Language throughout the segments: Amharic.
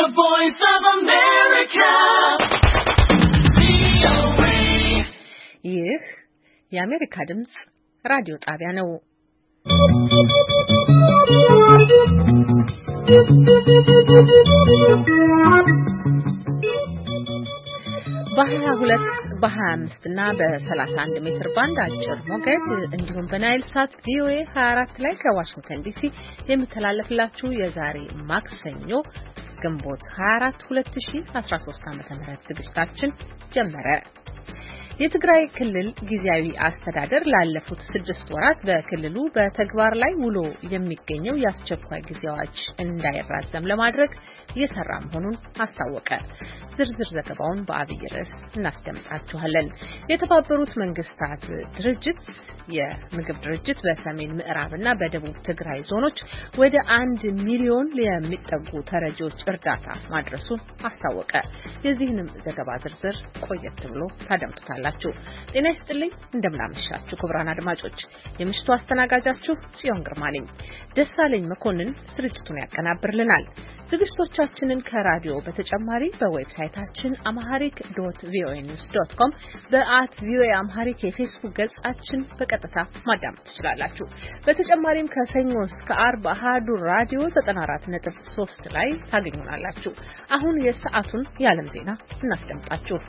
voice of America. ይህ የአሜሪካ ድምጽ ራዲዮ ጣቢያ ነው። በ22 በ25 እና በ31 ሜትር ባንድ አጭር ሞገድ እንዲሁም በናይል ሳት ቪኦኤ 24 ላይ ከዋሽንግተን ዲሲ የሚተላለፍላችሁ የዛሬ ማክሰኞ ግንቦት 24 2013 ዓ.ም ዝግጅታችን ጀመረ። የትግራይ ክልል ጊዜያዊ አስተዳደር ላለፉት 6 ወራት በክልሉ በተግባር ላይ ውሎ የሚገኘው የአስቸኳይ ጊዜ አዋጅ እንዳይራዘም ለማድረግ እየሰራ መሆኑን አስታወቀ። ዝርዝር ዘገባውን በአብይ ርዕስ እናስደምጣችኋለን። የተባበሩት መንግስታት ድርጅት የምግብ ድርጅት በሰሜን ምዕራብና በደቡብ ትግራይ ዞኖች ወደ 1 ሚሊዮን የሚጠጉ ተረጂዎች እርዳታ ማድረሱን አስታወቀ። የዚህንም ዘገባ ዝርዝር ቆየት ብሎ ታደምጡታላችሁ። ጤና ይስጥልኝ፣ እንደምናመሻችሁ ክቡራን አድማጮች። የምሽቱ አስተናጋጃችሁ ጽዮን ግርማ ነኝ። ደሳለኝ መኮንን ስርጭቱን ያቀናብርልናል። ዝግጅቶቻችንን ከራዲዮ በተጨማሪ በዌብሳይታችን amharic.voanews.com @voaamharic የፌስቡክ ገጻችን በቀጥታ ማዳመጥ ትችላላችሁ። በተጨማሪም ከሰኞ እስከ ዓርብ አሃዱ ራዲዮ 94.3 ላይ ታገኙናላችሁ። አሁን የሰዓቱን የዓለም ዜና እናስደምጣችሁ።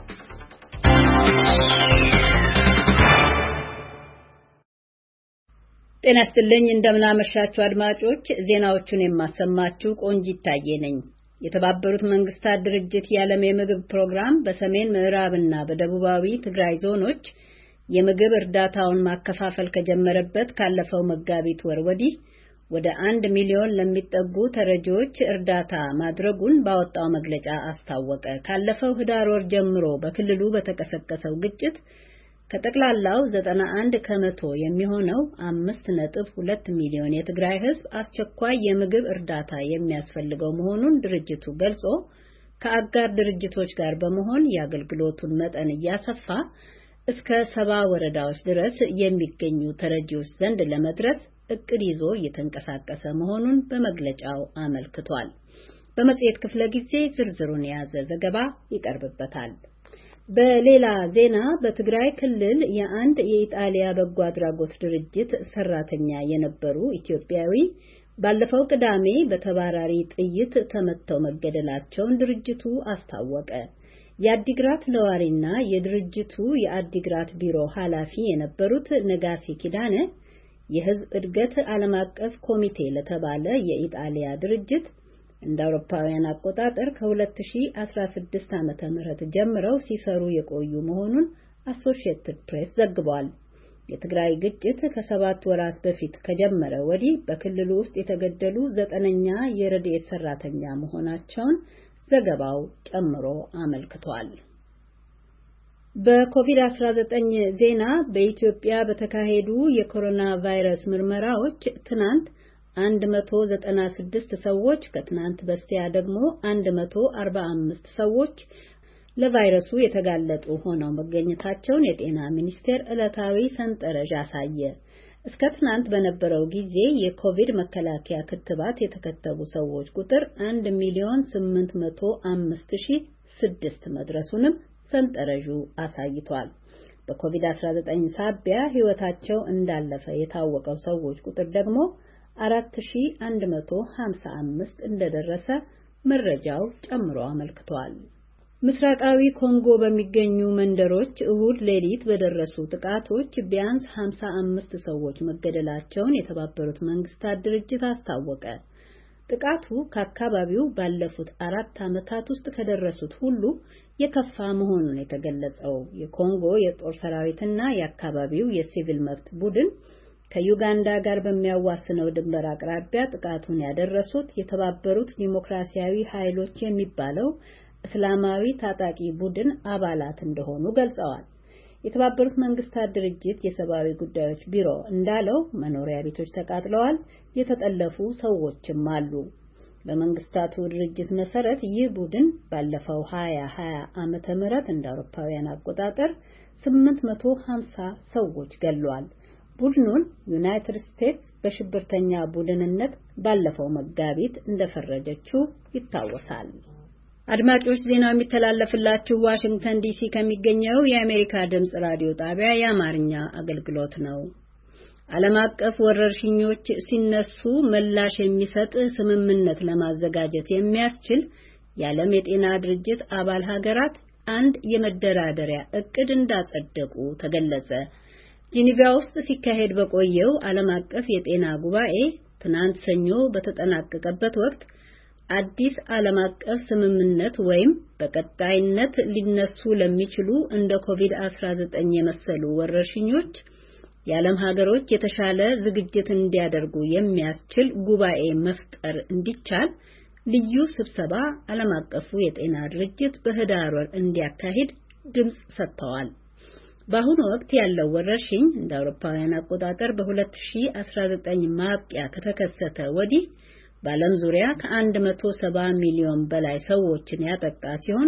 ጤና ይስጥልኝ፣ እንደምናመሻችሁ አድማጮች። ዜናዎቹን የማሰማችሁ ቆንጂት ታዬ ነኝ። የተባበሩት መንግስታት ድርጅት የዓለም የምግብ ፕሮግራም በሰሜን ምዕራብና በደቡባዊ ትግራይ ዞኖች የምግብ እርዳታውን ማከፋፈል ከጀመረበት ካለፈው መጋቢት ወር ወዲህ ወደ 1 ሚሊዮን ለሚጠጉ ተረጂዎች እርዳታ ማድረጉን ባወጣው መግለጫ አስታወቀ። ካለፈው ህዳር ወር ጀምሮ በክልሉ በተቀሰቀሰው ግጭት ከጠቅላላው 91 ከመቶ የሚሆነው 5.2 ሚሊዮን የትግራይ ህዝብ አስቸኳይ የምግብ እርዳታ የሚያስፈልገው መሆኑን ድርጅቱ ገልጾ ከአጋር ድርጅቶች ጋር በመሆን የአገልግሎቱን መጠን እያሰፋ እስከ 70 ወረዳዎች ድረስ የሚገኙ ተረጂዎች ዘንድ ለመድረስ እቅድ ይዞ እየተንቀሳቀሰ መሆኑን በመግለጫው አመልክቷል። በመጽሔት ክፍለ ጊዜ ዝርዝሩን የያዘ ዘገባ ይቀርብበታል። በሌላ ዜና በትግራይ ክልል የአንድ የኢጣሊያ በጎ አድራጎት ድርጅት ሰራተኛ የነበሩ ኢትዮጵያዊ ባለፈው ቅዳሜ በተባራሪ ጥይት ተመተው መገደላቸውን ድርጅቱ አስታወቀ። የአዲግራት ነዋሪና የድርጅቱ የአዲግራት ቢሮ ኃላፊ የነበሩት ነጋሲ ኪዳነ የህዝብ እድገት ዓለም አቀፍ ኮሚቴ ለተባለ የኢጣሊያ ድርጅት እንደ አውሮፓውያን አቆጣጠር ከ2016 ዓመተ ምህረት ጀምረው ሲሰሩ የቆዩ መሆኑን አሶሺየትድ ፕሬስ ዘግቧል። የትግራይ ግጭት ከ7 ወራት በፊት ከጀመረ ወዲህ በክልሉ ውስጥ የተገደሉ 9ኛ የረድኤት ሰራተኛ መሆናቸውን ዘገባው ጨምሮ አመልክቷል። በኮቪድ-19 ዜና በኢትዮጵያ በተካሄዱ የኮሮና ቫይረስ ምርመራዎች ትናንት 196 ሰዎች ከትናንት በስቲያ ደግሞ 145 ሰዎች ለቫይረሱ የተጋለጡ ሆነው መገኘታቸውን የጤና ሚኒስቴር ዕለታዊ ሰንጠረዥ አሳየ። እስከ ትናንት በነበረው ጊዜ የኮቪድ መከላከያ ክትባት የተከተቡ ሰዎች ቁጥር 1,805,006 መድረሱንም ሰንጠረዡ አሳይቷል። በኮቪድ-19 ሳቢያ ሕይወታቸው እንዳለፈ የታወቀው ሰዎች ቁጥር ደግሞ 4155 እንደደረሰ መረጃው ጨምሮ አመልክቷል። ምስራቃዊ ኮንጎ በሚገኙ መንደሮች እሁድ ሌሊት በደረሱ ጥቃቶች ቢያንስ 55 ሰዎች መገደላቸውን የተባበሩት መንግስታት ድርጅት አስታወቀ። ጥቃቱ ከአካባቢው ባለፉት 4 ዓመታት ውስጥ ከደረሱት ሁሉ የከፋ መሆኑን የተገለጸው የኮንጎ የጦር ሰራዊትና የአካባቢው የሲቪል መብት ቡድን ከዩጋንዳ ጋር በሚያዋስነው ድንበር አቅራቢያ ጥቃቱን ያደረሱት የተባበሩት ዲሞክራሲያዊ ኃይሎች የሚባለው እስላማዊ ታጣቂ ቡድን አባላት እንደሆኑ ገልጸዋል። የተባበሩት መንግስታት ድርጅት የሰብአዊ ጉዳዮች ቢሮ እንዳለው መኖሪያ ቤቶች ተቃጥለዋል፣ የተጠለፉ ሰዎችም አሉ። በመንግስታቱ ድርጅት መሰረት ይህ ቡድን ባለፈው 2020 ዓመተ ምህረት እንደ አውሮፓውያን አቆጣጠር 850 ሰዎች ገድሏል። ቡድኑን ዩናይትድ ስቴትስ በሽብርተኛ ቡድንነት ባለፈው መጋቢት እንደፈረጀችው ይታወሳል። አድማጮች ዜናው የሚተላለፍላችሁ ዋሽንግተን ዲሲ ከሚገኘው የአሜሪካ ድምጽ ራዲዮ ጣቢያ የአማርኛ አገልግሎት ነው። ዓለም አቀፍ ወረርሽኞች ሲነሱ ምላሽ የሚሰጥ ስምምነት ለማዘጋጀት የሚያስችል የዓለም የጤና ድርጅት አባል ሀገራት አንድ የመደራደሪያ እቅድ እንዳጸደቁ ተገለጸ። ጄኔቫ ውስጥ ሲካሄድ በቆየው ዓለም አቀፍ የጤና ጉባኤ ትናንት ሰኞ በተጠናቀቀበት ወቅት አዲስ ዓለም አቀፍ ስምምነት ወይም በቀጣይነት ሊነሱ ለሚችሉ እንደ ኮቪድ-19 የመሰሉ ወረርሽኞች የዓለም ሀገሮች የተሻለ ዝግጅት እንዲያደርጉ የሚያስችል ጉባኤ መፍጠር እንዲቻል ልዩ ስብሰባ ዓለም አቀፉ የጤና ድርጅት በህዳር ወር እንዲያካሂድ ድምጽ ሰጥተዋል። በአሁኑ ወቅት ያለው ወረርሽኝ እንደ አውሮፓውያን አቆጣጠር በ2019 ማብቂያ ከተከሰተ ወዲህ በዓለም ዙሪያ ከ170 ሚሊዮን በላይ ሰዎችን ያጠቃ ሲሆን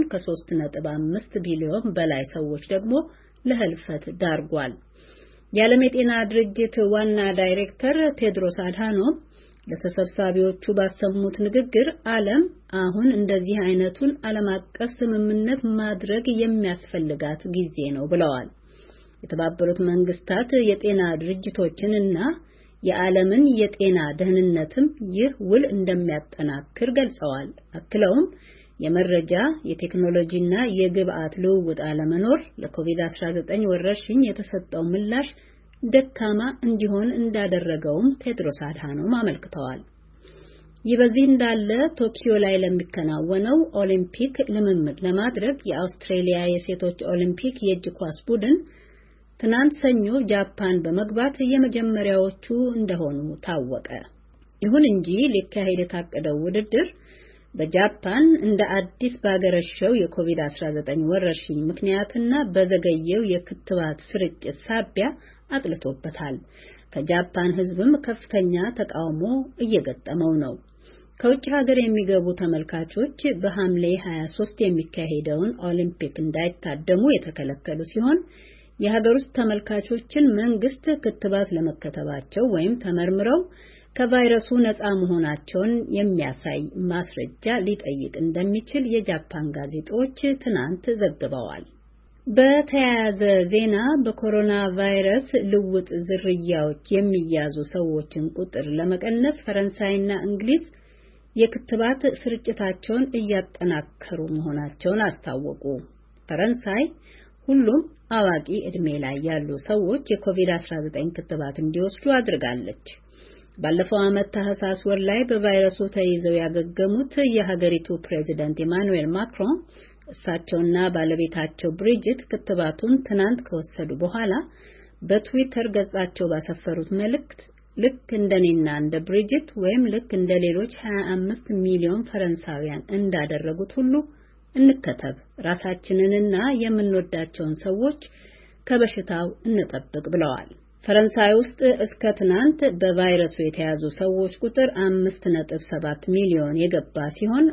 ከ3.5 ቢሊዮን በላይ ሰዎች ደግሞ ለህልፈት ዳርጓል። የዓለም የጤና ድርጅት ዋና ዳይሬክተር ቴድሮስ አድሃኖም ለተሰብሳቢዎቹ ባሰሙት ንግግር ዓለም አሁን እንደዚህ አይነቱን ዓለም አቀፍ ስምምነት ማድረግ የሚያስፈልጋት ጊዜ ነው ብለዋል። የተባበሩት መንግስታት የጤና ድርጅቶችንና የዓለምን የጤና ደህንነትም ይህ ውል እንደሚያጠናክር ገልጸዋል። አክለውም የመረጃ የቴክኖሎጂና የግብአት ልውውጥ አለመኖር ለኮቪድ-19 ወረርሽኝ የተሰጠው ምላሽ ደካማ እንዲሆን እንዳደረገውም ቴድሮስ አድሃኖም አመልክተዋል። ይህ በዚህ እንዳለ ቶኪዮ ላይ ለሚከናወነው ኦሊምፒክ ልምምድ ለማድረግ የአውስትሬሊያ የሴቶች ኦሊምፒክ የእጅ ኳስ ቡድን ትናንት ሰኞ ጃፓን በመግባት የመጀመሪያዎቹ እንደሆኑ ታወቀ። ይሁን እንጂ ሊካሄድ የታቀደው ውድድር በጃፓን እንደ አዲስ ባገረሸው የኮቪድ-19 ወረርሽኝ ምክንያትና በዘገየው የክትባት ስርጭት ሳቢያ አጥልቶበታል። ከጃፓን ሕዝብም ከፍተኛ ተቃውሞ እየገጠመው ነው። ከውጭ ሀገር የሚገቡ ተመልካቾች በሐምሌ 23 የሚካሄደውን ኦሊምፒክ እንዳይታደሙ የተከለከሉ ሲሆን የሀገር ውስጥ ተመልካቾችን መንግስት ክትባት ለመከተባቸው ወይም ተመርምረው ከቫይረሱ ነፃ መሆናቸውን የሚያሳይ ማስረጃ ሊጠይቅ እንደሚችል የጃፓን ጋዜጦች ትናንት ዘግበዋል። በተያያዘ ዜና በኮሮና ቫይረስ ልውጥ ዝርያዎች የሚያዙ ሰዎችን ቁጥር ለመቀነስ ፈረንሳይና እንግሊዝ የክትባት ስርጭታቸውን እያጠናከሩ መሆናቸውን አስታወቁ። ፈረንሳይ ሁሉም አዋቂ ዕድሜ ላይ ያሉ ሰዎች የኮቪድ-19 ክትባት እንዲወስዱ አድርጋለች። ባለፈው ዓመት ታህሳስ ወር ላይ በቫይረሱ ተይዘው ያገገሙት የሀገሪቱ ፕሬዚደንት ኢማኑኤል ማክሮን እሳቸውና ባለቤታቸው ብሪጅት ክትባቱን ትናንት ከወሰዱ በኋላ በትዊተር ገጻቸው ባሰፈሩት መልእክት ልክ እንደኔና እንደ ብሪጅት ወይም ልክ እንደ ሌሎች 25 ሚሊዮን ፈረንሳውያን እንዳደረጉት ሁሉ እንከተብ፣ ራሳችንንና የምንወዳቸውን ሰዎች ከበሽታው እንጠብቅ ብለዋል። ፈረንሳይ ውስጥ እስከ ትናንት በቫይረሱ የተያዙ ሰዎች ቁጥር 5.7 ሚሊዮን የገባ ሲሆን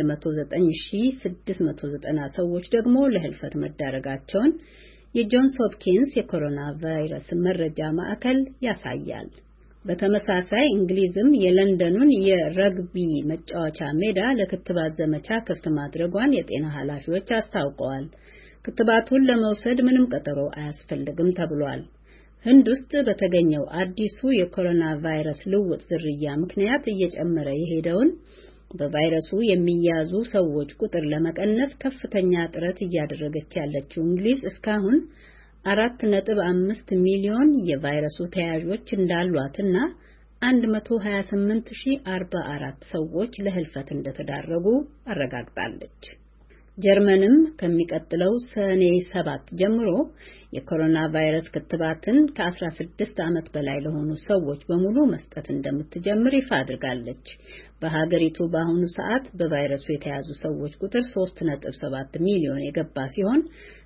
109690 ሰዎች ደግሞ ለህልፈት መዳረጋቸውን የጆንስ ሆፕኪንስ የኮሮና ቫይረስ መረጃ ማዕከል ያሳያል። በተመሳሳይ እንግሊዝም የለንደኑን የረግቢ መጫወቻ ሜዳ ለክትባት ዘመቻ ክፍት ማድረጓን የጤና ኃላፊዎች አስታውቀዋል። ክትባቱን ለመውሰድ ምንም ቀጠሮ አያስፈልግም ተብሏል። ህንድ ውስጥ በተገኘው አዲሱ የኮሮና ቫይረስ ልውጥ ዝርያ ምክንያት እየጨመረ የሄደውን በቫይረሱ የሚያዙ ሰዎች ቁጥር ለመቀነስ ከፍተኛ ጥረት እያደረገች ያለችው እንግሊዝ እስካሁን 4.5 ሚሊዮን የቫይረሱ ተያዦች እንዳሏትና 128044 ሰዎች ለህልፈት እንደተዳረጉ አረጋግጣለች። ጀርመንም ከሚቀጥለው ሰኔ 7 ጀምሮ የኮሮና ቫይረስ ክትባትን ከ16 ዓመት በላይ ለሆኑ ሰዎች በሙሉ መስጠት እንደምትጀምር ይፋ አድርጋለች። በሀገሪቱ በአሁኑ ሰዓት በቫይረሱ የተያዙ ሰዎች ቁጥር 3.7 ሚሊዮን የገባ ሲሆን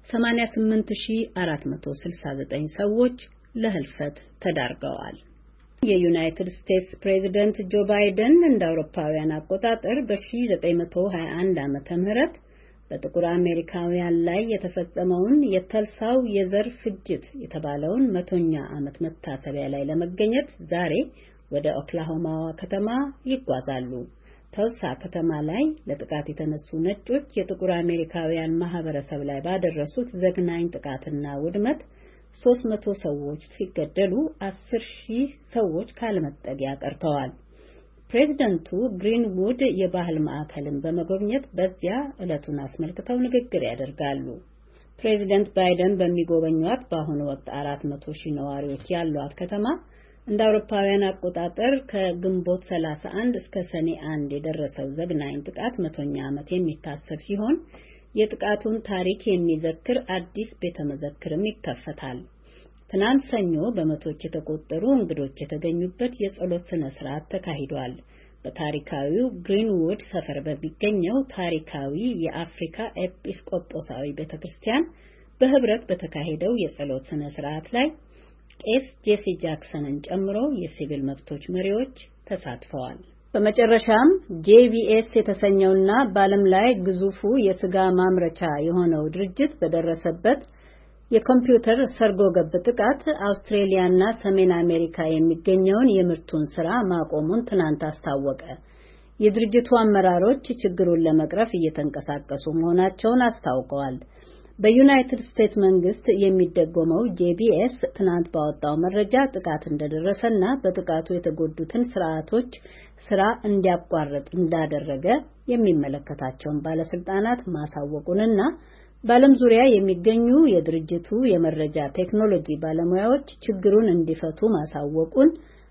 88469 ሰዎች ለህልፈት ተዳርገዋል። የዩናይትድ ስቴትስ ፕሬዚደንት ጆ ባይደን እንደ አውሮፓውያን አቆጣጠር በ1921 ዓመተ ምህረት በጥቁር አሜሪካውያን ላይ የተፈጸመውን የተልሳው የዘር ፍጅት የተባለውን 100ኛ ዓመት መታሰቢያ ላይ ለመገኘት ዛሬ ወደ ኦክላሆማዋ ከተማ ይጓዛሉ። ተውሳ ከተማ ላይ ለጥቃት የተነሱ ነጮች የጥቁር አሜሪካውያን ማህበረሰብ ላይ ባደረሱት ዘግናኝ ጥቃትና ውድመት 300 ሰዎች ሲገደሉ 10,000 ሰዎች ካለመጠጊያ ቀርተዋል። ፕሬዝዳንቱ ግሪንውድ የባህል ማዕከልን በመጎብኘት በዚያ ዕለቱን አስመልክተው ንግግር ያደርጋሉ። ፕሬዝዳንት ባይደን በሚጎበኟት በአሁኑ ወቅት 400,000 ነዋሪዎች ያሏት ከተማ እንደ አውሮፓውያን አቆጣጠር ከግንቦት 31 እስከ ሰኔ 1 የደረሰው ዘግናኝ ጥቃት 100ኛ ዓመት የሚታሰብ ሲሆን የጥቃቱን ታሪክ የሚዘክር አዲስ ቤተመዘክርም ይከፈታል። ትናንት ሰኞ በመቶዎች የተቆጠሩ እንግዶች የተገኙበት የጸሎት ስነ ስርዓት ተካሂዷል። በታሪካዊው ግሪንውድ ሰፈር በሚገኘው ታሪካዊ የአፍሪካ ኤጲስቆጶሳዊ ቤተክርስቲያን በህብረት በተካሄደው የጸሎት ስነ ስርዓት ላይ ቄስ ጄሲ ጃክሰንን ጨምሮ የሲቪል መብቶች መሪዎች ተሳትፈዋል። በመጨረሻም JBS የተሰኘውና በዓለም ላይ ግዙፉ የስጋ ማምረቻ የሆነው ድርጅት በደረሰበት የኮምፒውተር ሰርጎ ገብ ጥቃት አውስትሬሊያና ሰሜን አሜሪካ የሚገኘውን የምርቱን ስራ ማቆሙን ትናንት አስታወቀ። የድርጅቱ አመራሮች ችግሩን ለመቅረፍ እየተንቀሳቀሱ መሆናቸውን አስታውቀዋል። በዩናይትድ ስቴትስ መንግስት የሚደጎመው JBS ትናንት ባወጣው መረጃ ጥቃት እንደደረሰና በጥቃቱ የተጎዱትን ስርዓቶች ስራ እንዲያቋርጥ እንዳደረገ የሚመለከታቸውን ባለስልጣናት ማሳወቁንና በዓለም ዙሪያ የሚገኙ የድርጅቱ የመረጃ ቴክኖሎጂ ባለሙያዎች ችግሩን እንዲፈቱ ማሳወቁን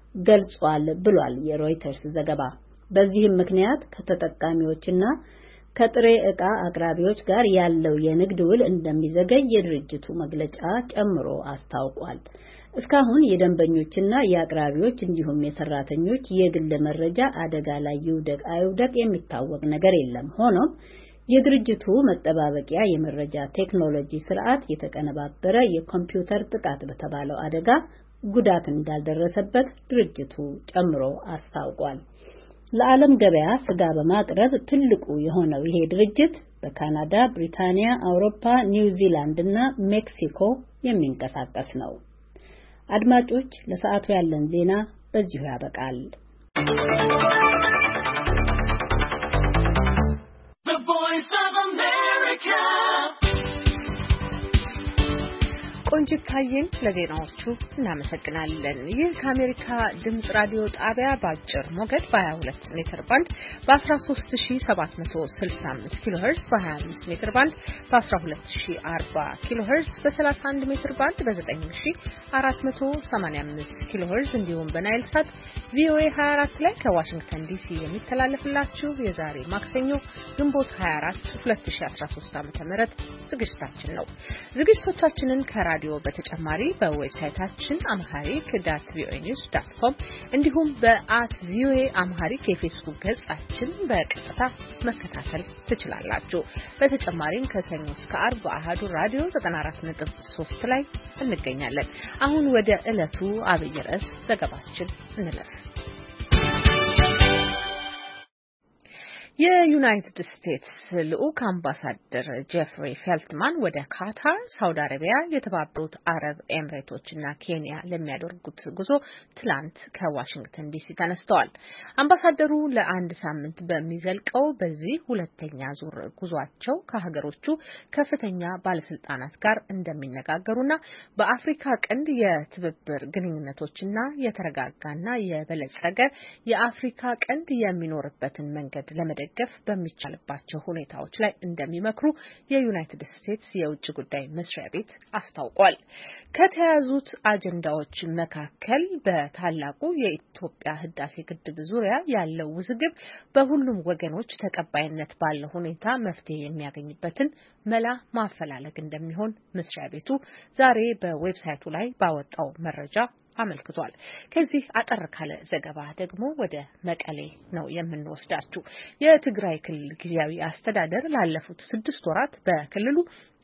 ገልጿል ብሏል የሮይተርስ ዘገባ። በዚህም ምክንያት ከተጠቃሚዎችና ከጥሬ ዕቃ አቅራቢዎች ጋር ያለው የንግድ ውል እንደሚዘገይ የድርጅቱ መግለጫ ጨምሮ አስታውቋል። እስካሁን የደንበኞችና የአቅራቢዎች እንዲሁም የሰራተኞች የግል መረጃ አደጋ ላይ ይውደቅ አይውደቅ የሚታወቅ ነገር የለም። ሆኖም የድርጅቱ መጠባበቂያ የመረጃ ቴክኖሎጂ ስርዓት የተቀነባበረ የኮምፒውተር ጥቃት በተባለው አደጋ ጉዳት እንዳልደረሰበት ድርጅቱ ጨምሮ አስታውቋል። ለዓለም ገበያ ስጋ በማቅረብ ትልቁ የሆነው ይሄ ድርጅት በካናዳ፣ ብሪታንያ፣ አውሮፓ፣ ኒውዚላንድ እና ሜክሲኮ የሚንቀሳቀስ ነው። አድማጮች፣ ለሰዓቱ ያለን ዜና በዚሁ ያበቃል። ቆንጂት ታየን ለዜናዎቹ እናመሰግናለን። ይህ ከአሜሪካ ድምጽ ራዲዮ ጣቢያ በአጭር ሞገድ በ22 ሜትር ባንድ በ13765 ኪሎ ሄርዝ በ25 ሜትር ባንድ በ12040 ኪሎ ሄርዝ በ31 ሜትር ባንድ በ9485 ኪሎ ሄርዝ እንዲሁም በናይል ሳት ቪኦኤ 24 ላይ ከዋሽንግተን ዲሲ የሚተላለፍላችሁ የዛሬ ማክሰኞ ግንቦት 24 2013 ዓ.ም ዝግጅታችን ነው። ዝግጅቶቻችንን ከራዲዮ በተጨማሪ በዌብሳይታችን amharic.voanews.com እንዲሁም @voa amharic የፌስቡክ ገጻችን በቀጥታ መከታተል ትችላላችሁ። በተጨማሪም ከሰኞ እስከ ዓርብ በአሃዱ ራዲዮ 94.3 ላይ እንገኛለን። አሁን ወደ ዕለቱ አብይ ርዕስ ዘገባችን እንለፍ። የዩናይትድ ስቴትስ ልዑክ አምባሳደር ጄፍሪ ፌልትማን ወደ ካታር፣ ሳውዲ አረቢያ፣ የተባበሩት አረብ ኤምሬቶችና ኬንያ ለሚያደርጉት ጉዞ ትላንት ከዋሽንግተን ዲሲ ተነስተዋል። አምባሳደሩ ለአንድ ሳምንት በሚዘልቀው በዚህ ሁለተኛ ዙር ጉዟቸው ከሀገሮቹ ከፍተኛ ባለስልጣናት ጋር እንደሚነጋገሩና በአፍሪካ ቀንድ የትብብር ግንኙነቶችና የተረጋጋና የበለጸገ የአፍሪካ ቀንድ የሚኖርበትን መንገድ ለመደገፍ በሚቻልባቸው ሁኔታዎች ላይ እንደሚመክሩ የዩናይትድ ስቴትስ የውጭ ጉዳይ መስሪያ ቤት አስታውቋል። ከተያዙት አጀንዳዎች መካከል በታላቁ የኢትዮጵያ ህዳሴ ግድብ ዙሪያ ያለው ውዝግብ በሁሉም ወገኖች ተቀባይነት ባለው ሁኔታ መፍትሄ የሚያገኝበትን መላ ማፈላለግ እንደሚሆን መስሪያ ቤቱ ዛሬ በዌብሳይቱ ላይ ባወጣው መረጃ አመልክቷል። ከዚህ አጠር ካለ ዘገባ ደግሞ ወደ መቀሌ ነው የምንወስዳችሁ። የትግራይ ክልል ጊዜያዊ አስተዳደር ላለፉት 6 ወራት በክልሉ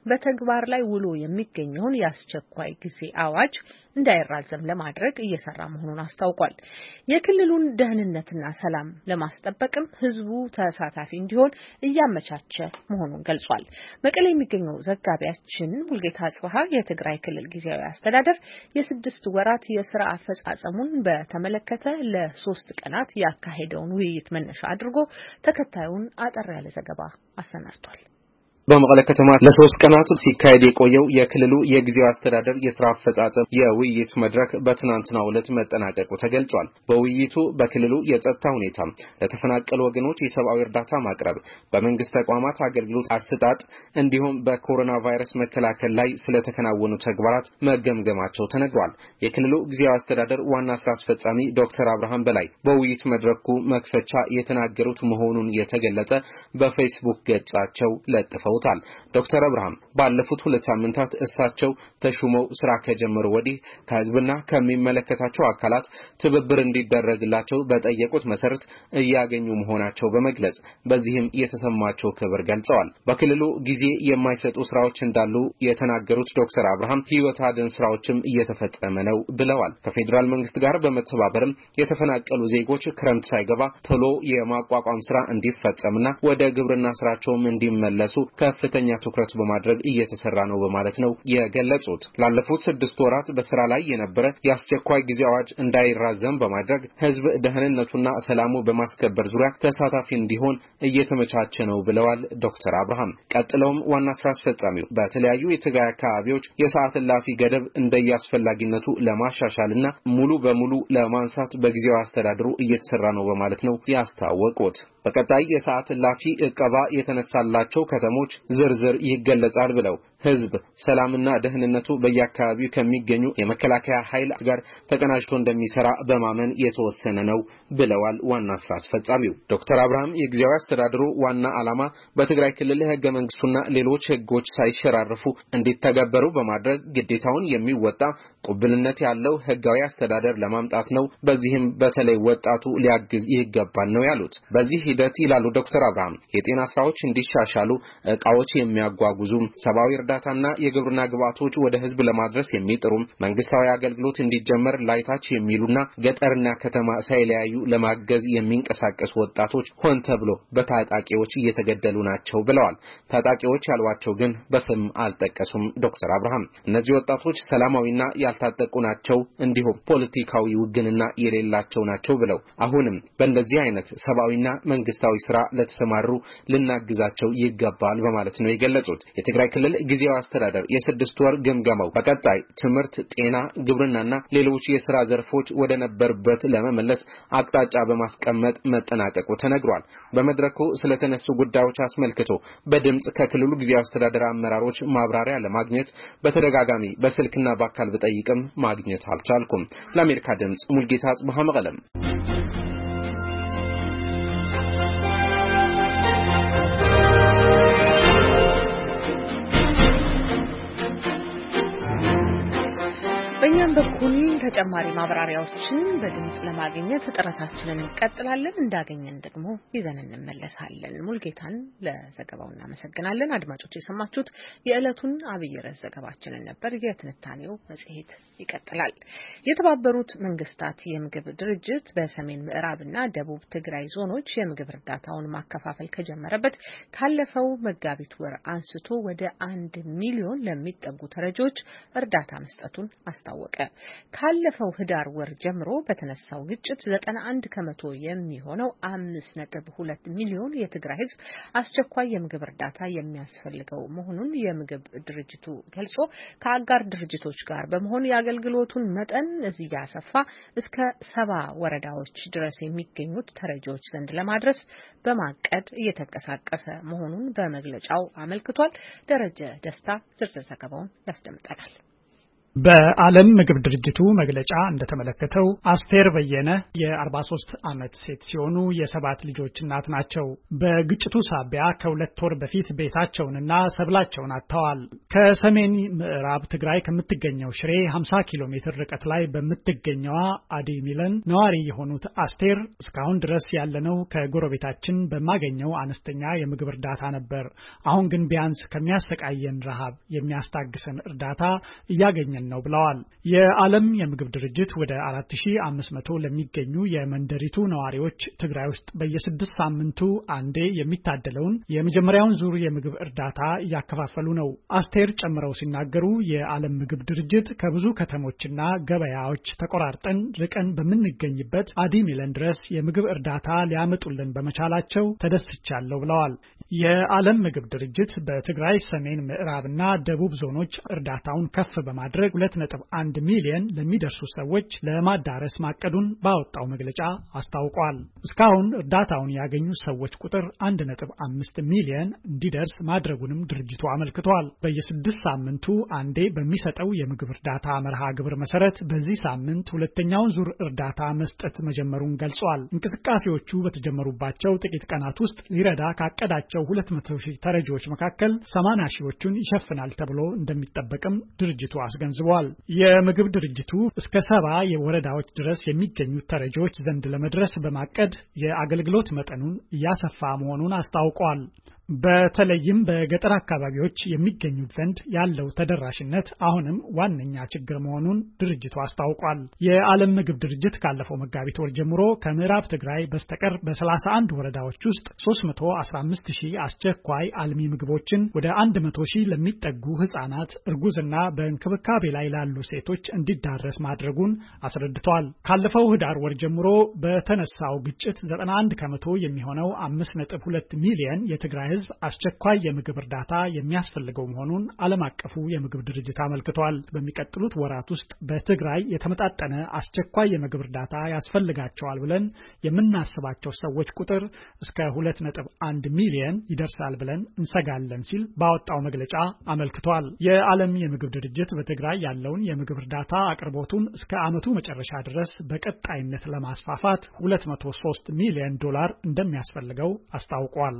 በተግባር ላይ ውሎ የሚገኘውን የአስቸኳይ ጊዜ አዋጅ እንዳይራዘም ለማድረግ እየሰራ መሆኑን አስታውቋል። የክልሉን ደህንነትና ሰላም ለማስጠበቅም ህዝቡ ተሳታፊ እንዲሆን እያመቻቸ መሆኑን ገልጿል። መቀሌ የሚገኘው ዘጋቢያችን ሙልጌታ አጽባሃ የትግራይ ክልል ጊዜያዊ አስተዳደር የ6 ወራት የስራ አፈጻጸሙን በተመለከተ ለ3 ቀናት ያካሄደውን ውይይት መነሻ አድርጎ ተከታዩን አጠር ያለ ዘገባ አሰናድቷል። በመቀለ ከተማ ለ3 ቀናት ሲካሄድ የቆየው የክልሉ የጊዜያዊ አስተዳደር የስራ አፈጻጸም የውይይት መድረክ በትናንትናው ዕለት መጠናቀቁ ተገልጿል። በውይይቱ በክልሉ የጸጥታ ሁኔታ፣ ለተፈናቀሉ ወገኖች የሰብአዊ እርዳታ ማቅረብ፣ በመንግስት ተቋማት አገልግሎት አሰጣጥ እንዲሁም በኮሮና ቫይረስ መከላከል ላይ ስለተከናወኑ ተግባራት መገምገማቸው ተነግሯል። የክልሉ ጊዜያዊ አስተዳደር ዋና ስራ አስፈጻሚ ዶክተር አብርሃም በላይ በውይይት መድረኩ መክፈቻ የተናገሩት መሆኑን የተገለጸ በፌስቡክ ገጻቸው ለጥፈው ዶክተር አብርሃም ባለፉት 2 ሳምንታት እሳቸው ተሹመው ስራ ከጀመሩ ወዲህ ከህዝብና ከሚመለከታቸው አካላት ትብብር እንዲደረግላቸው በጠየቁት መሰረት እያገኙ መሆናቸው በመግለጽ በዚህም የተሰማቸው ክብር ገልጸዋል። በክልሉ ጊዜ የማይሰጡ ስራዎች እንዳሉ የተናገሩት ዶክተር አብርሃም ህይወት አድን ስራዎችም እየተፈጸመ ነው ብለዋል። ከፌዴራል መንግስት ጋር በመተባበርም የተፈናቀሉ ዜጎች ክረምት ሳይገባ ቶሎ የማቋቋም ስራ እንዲፈጸምና ወደ ግብርና ስራቸውም እንዲመለሱ ከፍተኛ ትኩረት በማድረግ እየተሰራ ነው በማለት ነው የገለጹት። ላለፉት 6 ወራት በስራ ላይ የነበረ የአስቸኳይ ጊዜ አዋጅ እንዳይራዘም በማድረግ ህዝብ ደህንነቱና ሰላሙ በማስከበር ዙሪያ ተሳታፊ እንዲሆን እየተመቻቸ ነው ብለዋል ዶክተር አብርሃም። ቀጥለውም ዋና ስራ አስፈጻሚው በተለያዩ የትግራይ አካባቢዎች የሰዓት እላፊ ገደብ እንደያስፈላጊነቱ ለማሻሻልና ሙሉ በሙሉ ለማንሳት በጊዜያዊ አስተዳደሩ እየተሰራ ነው በማለት ነው ያስታወቁት። በቀጣይ የሰዓት እላፊ እቀባ የተነሳላቸው ከተሞች ዝርዝር ይገለጻል ብለው ህዝብ ሰላምና ደህንነቱ በየአካባቢው ከሚገኙ የመከላከያ ኃይል ጋር ተቀናጅቶ እንደሚሰራ በማመን የተወሰነ ነው ብለዋል ዋና ስራ አስፈጻሚው ዶክተር አብርሃም። የጊዜያዊ አስተዳደሩ ዋና ዓላማ በትግራይ ክልል ህገ መንግስቱና ሌሎች ህጎች ሳይሸራረፉ እንዲተገበሩ በማድረግ ግዴታውን የሚወጣ ቁብልነት ያለው ህጋዊ አስተዳደር ለማምጣት ነው። በዚህም በተለይ ወጣቱ ሊያግዝ ይገባል ነው ያሉት። በዚህ ሂደት ይላሉ ዶክተር አብርሃም የጤና ስራዎች እንዲሻሻሉ፣ እቃዎች የሚያጓጉዙ፣ ሰብአዊ እርዳታና የግብርና ግብዓቶች ወደ ህዝብ ለማድረስ የሚጥሩ፣ መንግስታዊ አገልግሎት እንዲጀመር ላይታች የሚሉና ገጠርና ከተማ ሳይለያዩ ለማገዝ የሚንቀሳቀሱ ወጣቶች ሆን ተብሎ በታጣቂዎች እየተገደሉ ናቸው ብለዋል። ታጣቂዎች ያሏቸው ግን በስም አልጠቀሱም ዶክተር አብርሃም። እነዚህ ወጣቶች ሰላማዊና ያልታጠቁ ናቸው እንዲሁም ፖለቲካዊ ውግንና የሌላቸው ናቸው ብለው አሁንም በእንደዚህ አይነት ሰብአዊና መንግስታዊ ስራ ለተሰማሩ ልናግዛቸው ይገባል በማለት ነው የገለጹት። የትግራይ ክልል ጊዜያዊ አስተዳደር የ6 ወር ግምገማው በቀጣይ ትምህርት፣ ጤና፣ ግብርናና ሌሎች የሥራ ዘርፎች ወደ ነበርበት ለመመለስ አቅጣጫ በማስቀመጥ መጠናቀቁ ተነግሯል። በመድረኩ ስለተነሱ ጉዳዮች አስመልክቶ በድምጽ ከክልሉ ጊዜያዊ አስተዳደር አመራሮች ማብራሪያ ለማግኘት በተደጋጋሚ በስልክና በአካል ብጠይቅም ማግኘት አልቻልኩም። ለአሜሪካ ድምጽ ሙልጌታ አጽባሃ መቀለም። በእኛም በኩል ተጨማሪ ማብራሪያዎችን በድምጽ ለማግኘት ጥረታችንን እንቀጥላለን። እንዳገኘን ደግሞ ይዘን እንመለሳለን። ሙልጌታን ለዘገባው እናመሰግናለን። አድማጮች የሰማችሁት የዕለቱን አብይ ርዕስ ዘገባችንን ነበር። የትንታኔው መጽሔት ይቀጥላል። የተባበሩት መንግስታት የምግብ ድርጅት በሰሜን ምዕራብና ደቡብ ትግራይ ዞኖች የምግብ እርዳታውን ማከፋፈል ከጀመረበት ካለፈው መጋቢት ወር አንስቶ ወደ 1 ሚሊዮን ለሚጠጉ ተረጂዎች እርዳታ መስጠቱን አስታወቀ። ካለፈው ህዳር ወር ጀምሮ በተነሳው ግጭት 91 ከመቶ የሚሆነው 5.2 ሚሊዮን የትግራይ ህዝብ አስቸኳይ የምግብ እርዳታ የሚያስፈልገው መሆኑን የምግብ ድርጅቱ ገልጾ ከአጋር ድርጅቶች ጋር በመሆን የአገልግሎቱን መጠን እያሰፋ እስከ 70 ወረዳዎች ድረስ የሚገኙት ተረጂዎች ዘንድ ለማድረስ በማቀድ እየተንቀሳቀሰ መሆኑን በመግለጫው አመልክቷል። ደረጀ ደስታ ዝርዝር ዘገባውን ያስደምጠናል። በዓለም ምግብ ድርጅቱ መግለጫ እንደተመለከተው አስቴር በየነ የ43 ዓመት ሴት ሲሆኑ የሰባት ልጆች እናት ናቸው። በግጭቱ ሳቢያ ከሁለት ወር በፊት ቤታቸውንና ሰብላቸውን አጥተዋል። ከሰሜን ምዕራብ ትግራይ ከምትገኘው ሽሬ 50 ኪሎ ሜትር ርቀት ላይ በምትገኘው አዲ ሚለን ነዋሪ የሆኑት አስቴር እስካሁን ድረስ ያለነው ከጎረቤታችን በማገኘው አነስተኛ የምግብ እርዳታ ነበር። አሁን ግን ቢያንስ ከሚያሰቃየን ረሃብ የሚያስታግሰን እርዳታ እያገኘን ነው ብለዋል። የዓለም የምግብ ድርጅት ወደ 4500 ለሚገኙ የመንደሪቱ ነዋሪዎች ትግራይ ውስጥ በየ6 ሳምንቱ አንዴ የሚታደለውን የመጀመሪያውን ዙር የምግብ እርዳታ እያከፋፈሉ ነው። አስቴር ጨምረው ሲናገሩ የዓለም ምግብ ድርጅት ከብዙ ከተሞችና ገበያዎች ተቆራርጠን ርቀን በምንገኝበት አዲ ሚለን ድረስ የምግብ እርዳታ ሊያመጡልን በመቻላቸው ተደስቻለሁ ብለዋል። የዓለም ምግብ ድርጅት በትግራይ ሰሜን ምዕራብና ደቡብ ዞኖች እርዳታውን ከፍ በማድረግ 2.1 ሚሊዮን ለሚደርሱ ሰዎች ለማዳረስ ማቀዱን ባወጣው መግለጫ አስታውቋል። እስካሁን እርዳታውን ያገኙ ሰዎች ቁጥር 1.5 ሚሊዮን እንዲደርስ ማድረጉንም ድርጅቱ አመልክቷል። በየ6 ሳምንቱ አንዴ በሚሰጠው የምግብ እርዳታ መርሃ ግብር መሰረት በዚህ ሳምንት ሁለተኛውን ዙር እርዳታ መስጠት መጀመሩን ገልጿል። እንቅስቃሴዎቹ በተጀመሩባቸው ጥቂት ቀናት ውስጥ ሊረዳ ካቀዳቸው 200,000 ተረጂዎች መካከል 80 ሺዎቹን ይሸፍናል ተብሎ እንደሚጠበቅም ድርጅቱ አስገንዝቧል። የምግብ ድርጅቱ እስከ 70 የወረዳዎች ድረስ የሚገኙ ተረጂዎች ዘንድ ለመድረስ በማቀድ የአገልግሎት መጠኑን እያሰፋ መሆኑን አስታውቋል። በተለይም በገጠር አካባቢዎች የሚገኙት ዘንድ ያለው ተደራሽነት አሁንም ዋነኛ ችግር መሆኑን ድርጅቱ አስታውቋል። የዓለም ምግብ ድርጅት ካለፈው መጋቢት ወር ጀምሮ ከምዕራብ ትግራይ በስተቀር በ31 ወረዳዎች ውስጥ 315,000 አስቸኳይ አልሚ ምግቦችን ወደ 100,000 ለሚጠጉ ህጻናት፣ እርጉዝና በእንክብካቤ ላይ ላሉ ሴቶች እንዲዳረስ ማድረጉን አስረድቷል። ካለፈው ህዳር ወር ጀምሮ በተነሳው ግጭት 91 ከመቶ የሚሆነው 5.2 ሚሊዮን የትግራይ ህዝብ አስቸኳይ የምግብ እርዳታ የሚያስፈልገው መሆኑን ዓለም አቀፉ የምግብ ድርጅት አመልክቷል። በሚቀጥሉት ወራት ውስጥ በትግራይ የተመጣጠነ አስቸኳይ የምግብ እርዳታ ያስፈልጋቸዋል ብለን የምናስባቸው ሰዎች ቁጥር እስከ 2.1 ሚሊዮን ይደርሳል ብለን እንሰጋለን ሲል ባወጣው መግለጫ አመልክቷል። የዓለም የምግብ ድርጅት በትግራይ ያለውን የምግብ እርዳታ አቅርቦቱን እስከ ዓመቱ መጨረሻ ድረስ በቀጣይነት ለማስፋፋት $203 ሚሊዮን እንደሚያስፈልገው አስታውቋል።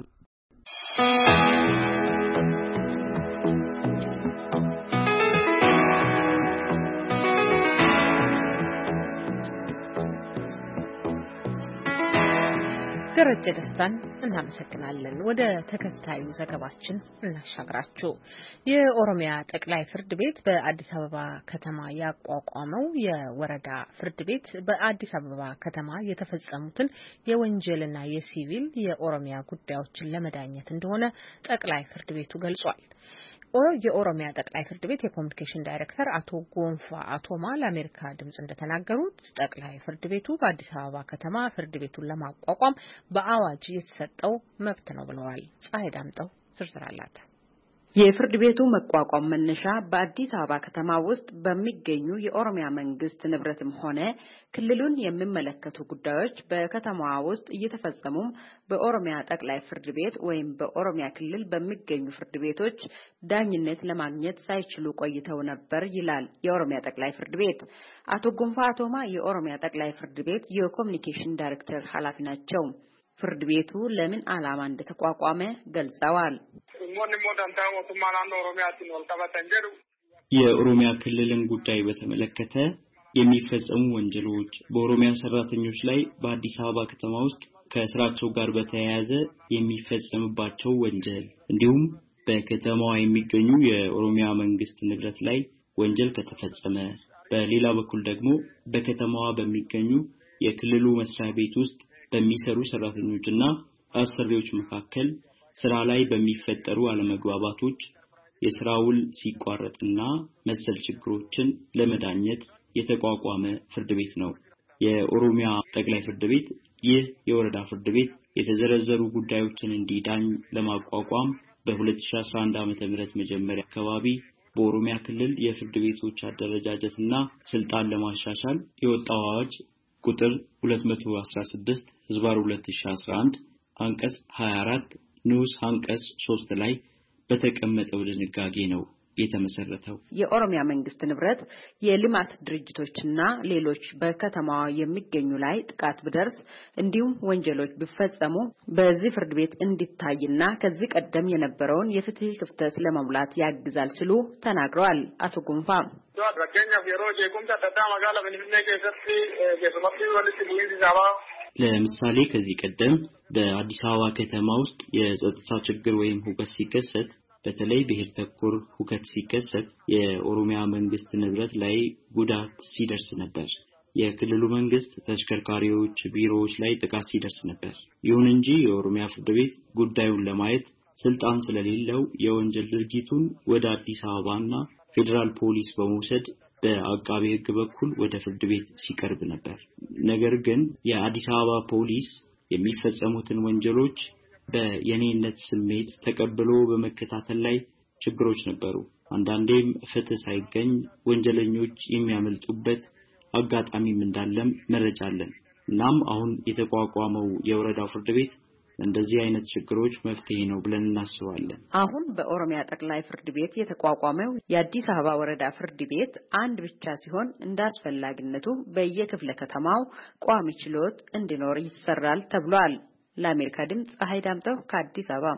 ደረጀ ደስታን እናመሰግናለን። ወደ ተከታዩ ዘገባችን እናሻግራችሁ። የኦሮሚያ ጠቅላይ ፍርድ ቤት በአዲስ አበባ ከተማ ያቋቋመው የወረዳ ፍርድ ቤት በአዲስ አበባ ከተማ የተፈጸሙትን የወንጀልና የሲቪል የኦሮሚያ ጉዳዮችን ለመዳኘት እንደሆነ ጠቅላይ ፍርድ ቤቱ ገልጿል። የኦሮሚያ ጠቅላይ ፍርድ ቤት የኮሚኒኬሽን ዳይሬክተር አቶ ጎንፋ አቶማ ለአሜሪካ ድምጽ እንደተናገሩት ጠቅላይ ፍርድ ቤቱ በአዲስ አበባ ከተማ ፍርድ ቤቱን ለማቋቋም በአዋጅ የተሰጠው መብት ነው ብለዋል። ፀሐይ ዳምጠው ዝርዝር አላት። የፍርድ ቤቱ መቋቋም መነሻ በአዲስ አበባ ከተማ ውስጥ በሚገኙ የኦሮሚያ መንግስት ንብረትም ሆነ ክልሉን የሚመለከቱ ጉዳዮች በከተማዋ ውስጥ እየተፈጸሙ በኦሮሚያ ጠቅላይ ፍርድ ቤት ወይም በኦሮሚያ ክልል በሚገኙ ፍርድ ቤቶች ዳኝነት ለማግኘት ሳይችሉ ቆይተው ነበር ይላል የኦሮሚያ ጠቅላይ ፍርድ ቤት። አቶ ጎንፋ አቶማ የኦሮሚያ ጠቅላይ ፍርድ ቤት የኮሚኒኬሽን ዳይሬክተር ኃላፊ ናቸው። ፍርድ ቤቱ ለምን ዓላማ እንደተቋቋመ ገልጸዋል። የኦሮሚያ ክልልን ጉዳይ በተመለከተ የሚፈጸሙ ወንጀሎች በኦሮሚያ ሰራተኞች ላይ በአዲስ አበባ ከተማ ውስጥ ከስራቸው ጋር በተያያዘ የሚፈጸምባቸው ወንጀል እንዲሁም በከተማዋ የሚገኙ የኦሮሚያ መንግስት ንብረት ላይ ወንጀል ከተፈጸመ፣ በሌላ በኩል ደግሞ በከተማዋ በሚገኙ የክልሉ መስሪያ ቤት ውስጥ በሚሰሩ ሰራተኞችና አሰሪዎች መካከል ስራ ላይ በሚፈጠሩ አለመግባባቶች የስራ ውል ሲቋረጥና መሰል ችግሮችን ለመዳኘት የተቋቋመ ፍርድ ቤት ነው። የኦሮሚያ ጠቅላይ ፍርድ ቤት ይህ የወረዳ ፍርድ ቤት የተዘረዘሩ ጉዳዮችን እንዲዳኝ ለማቋቋም በ2011 ዓ.ም መጀመሪያ አካባቢ በኦሮሚያ ክልል የፍርድ ቤቶች አደረጃጀትና ስልጣን ለማሻሻል የወጣው አዋጅ ቁጥር 216/2011 አንቀጽ 24 ንዑስ አንቀጽ 3 ላይ በተቀመጠው ድንጋጌ ነው የተመሰረተው። የኦሮሚያ መንግስት ንብረት የልማት ድርጅቶችና ሌሎች በከተማዋ የሚገኙ ላይ ጥቃት ቢደርስ እንዲሁም ወንጀሎች ቢፈጸሙ በዚህ ፍርድ ቤት እንዲታይና ከዚህ ቀደም የነበረውን የፍትህ ክፍተት ለመሙላት ያግዛል ሲሉ ተናግረዋል። አቶ ጉንፋ ለምሳሌ ከዚህ ቀደም በአዲስ አበባ ከተማ ውስጥ የጸጥታ ችግር ወይም ሁከት ሲከሰት በተለይ ብሔር ተኮር ሁከት ሲከሰት የኦሮሚያ መንግስት ንብረት ላይ ጉዳት ሲደርስ ነበር። የክልሉ መንግስት ተሽከርካሪዎች፣ ቢሮዎች ላይ ጥቃት ሲደርስ ነበር። ይሁን እንጂ የኦሮሚያ ፍርድ ቤት ጉዳዩን ለማየት ስልጣን ስለሌለው የወንጀል ድርጊቱን ወደ አዲስ አበባና ፌደራል ፖሊስ በመውሰድ በአቃቤ ሕግ በኩል ወደ ፍርድ ቤት ሲቀርብ ነበር። ነገር ግን የአዲስ አበባ ፖሊስ የሚፈጸሙትን ወንጀሎች በየኔነት ስሜት ተቀብሎ በመከታተል ላይ ችግሮች ነበሩ። አንዳንዴም ፍትህ ሳይገኝ ወንጀለኞች የሚያመልጡበት አጋጣሚም እንዳለም መረጃ አለን። እናም አሁን የተቋቋመው የወረዳው ፍርድ ቤት እንደዚህ አይነት ችግሮች መፍትሄ ነው ብለን እናስባለን። አሁን በኦሮሚያ ጠቅላይ ፍርድ ቤት የተቋቋመው የአዲስ አበባ ወረዳ ፍርድ ቤት አንድ ብቻ ሲሆን እንዳስፈላጊነቱ በየክፍለ ከተማው ቋሚ ችሎት እንዲኖር ይሰራል ተብሏል። ለአሜሪካ ድምጽ ፀሐይ ዳምጠው ከአዲስ አበባ።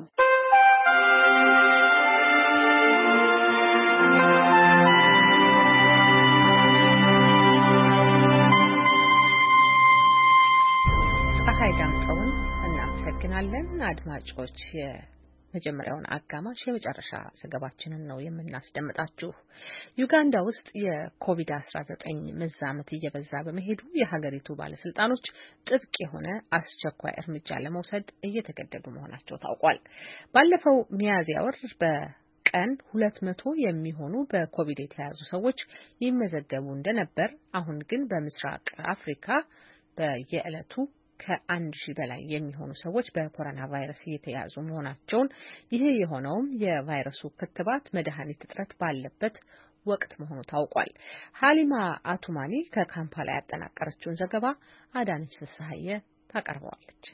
ፀሐይ ዳምጠውን እናመሰግናለን። አድማጮች የመጀመሪያውን አጋማሽ የመጨረሻ ዘገባችንን ነው የምናስደምጣችሁ። ዩጋንዳ ውስጥ የኮቪድ-19 መዛመት እየበዛ በመሄዱ የሀገሪቱ ባለስልጣኖች ጥብቅ የሆነ አስቸኳይ እርምጃ ለመውሰድ እየተገደዱ መሆናቸው ታውቋል። ባለፈው ሚያዝያ ወር በቀን 200 የሚሆኑ በኮቪድ የተያዙ ሰዎች ይመዘገቡ እንደነበር፣ አሁን ግን በምስራቅ አፍሪካ በየዕለቱ ከ1000 በላይ የሚሆኑ ሰዎች በኮሮና ቫይረስ እየተያዙ መሆናቸውን፣ ይህ የሆነውም የቫይረሱ ክትባት መድኃኒት እጥረት ባለበት ወቅት መሆኑ ታውቋል። ሀሊማ አቱማኒ ከካምፓላ ያጠናቀረችውን ዘገባ አዳነች ፍስሐዬ ታቀርበዋለች።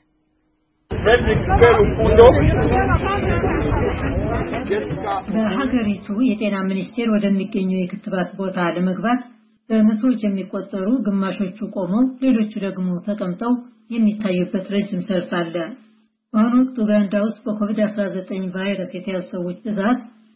በሀገሪቱ የጤና ሚኒስቴር ወደሚገኘው የክትባት ቦታ ለመግባት በመቶዎች የሚቆጠሩ ግማሾቹ ቆመው ሌሎቹ ደግሞ ተቀምጠው የሚታዩበት ረጅም ሰልፍ አለ። በአሁኑ ወቅት ኡጋንዳ ውስጥ በኮቪድ-19 ቫይረስ የተያዙ ሰዎች ብዛት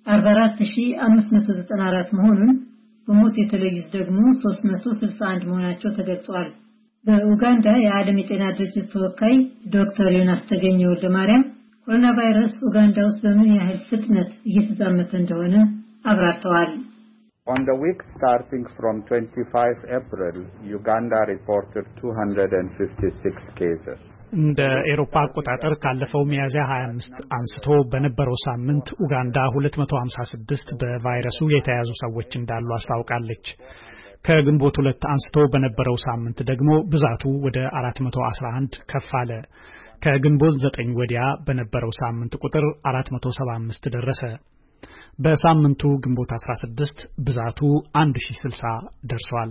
44594 መሆኑን፣ በሞት የተለዩት ደግሞ 361 መሆናቸው ተገልጿል። በኡጋንዳ የዓለም የጤና ድርጅት ተወካይ ዶክተር ዮናስ ተገኘ ወልደማርያም ኮሮና ቫይረስ ኡጋንዳ ውስጥ በምን ያህል ፍጥነት እየተዛመተ እንደሆነ አብራርተዋል። On the week starting from 25 April, Uganda reported 256 cases. እንደ ኤሮፓ አቆጣጠር ካለፈው ሚያዝያ 25 አንስቶ በነበረው ሳምንት ኡጋንዳ 256 በቫይረሱ የተያዙ ሰዎች እንዳሉ አስታውቃለች። ከግንቦት 2 አንስቶ በነበረው ሳምንት ደግሞ ብዛቱ ወደ 411 ከፍ አለ። ከግንቦት 9 ወዲያ በነበረው ሳምንት ቁጥር 475 ደረሰ። በሳምንቱ ግንቦት 16 ብዛቱ 1060 ደርሷል።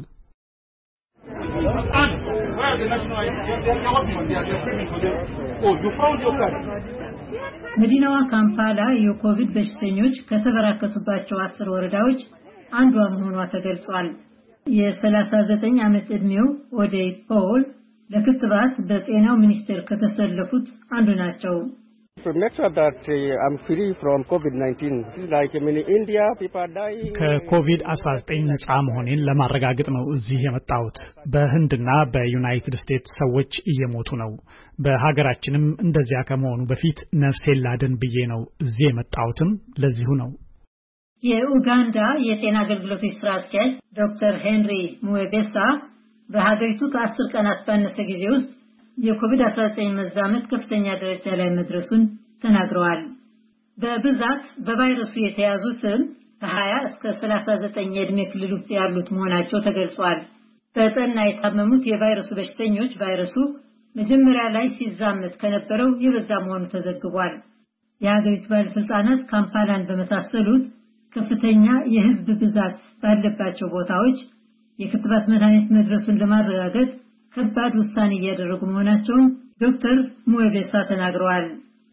መዲናዋ ካምፓላ የኮቪድ በሽተኞች ከተበራከቱባቸው 10 ወረዳዎች አንዷ መሆኗ ተገልጿል። የ39 ዓመት ዕድሜው ኦዴይ ፖል ለክትባት በጤናው ሚኒስቴር ከተሰለፉት አንዱ ናቸው። ከኮቪድ-19 ነፃ መሆኔን ለማረጋገጥ ነው እዚህ የመጣሁት። በህንድና በዩናይትድ ስቴትስ ሰዎች እየሞቱ ነው። በሀገራችንም እንደዚያ ከመሆኑ በፊት ነፍሴን ላድን ብዬ ነው እዚህ የመጣሁትም ለዚሁ ነው። የኡጋንዳ የጤና አገልግሎቶች ስራ አስኪያጅ ዶክተር ሄንሪ ሙዌቤሳ በሀገሪቱ ከ10 ቀናት ባነሰ ጊዜ ውስጥ የኮቪድ-19 መዛመት ከፍተኛ ደረጃ ላይ መድረሱን ተናግረዋል። በብዛት በቫይረሱ የተያዙትም ከ20 እስከ 39 የዕድሜ ክልል ውስጥ ያሉት መሆናቸው ተገልጿል። በጠና የታመሙት የቫይረሱ በሽተኞች ቫይረሱ መጀመሪያ ላይ ሲዛመት ከነበረው የበዛ መሆኑ ተዘግቧል። የሀገሪቱ ባለስልጣናት ካምፓላን በመሳሰሉት ከፍተኛ የህዝብ ብዛት ባለባቸው ቦታዎች የክትባት መድኃኒት መድረሱን ለማረጋገጥ ከባድ ውሳኔ እያደረጉ መሆናቸውን ዶክተር ሙዌቤሳ ተናግረዋል።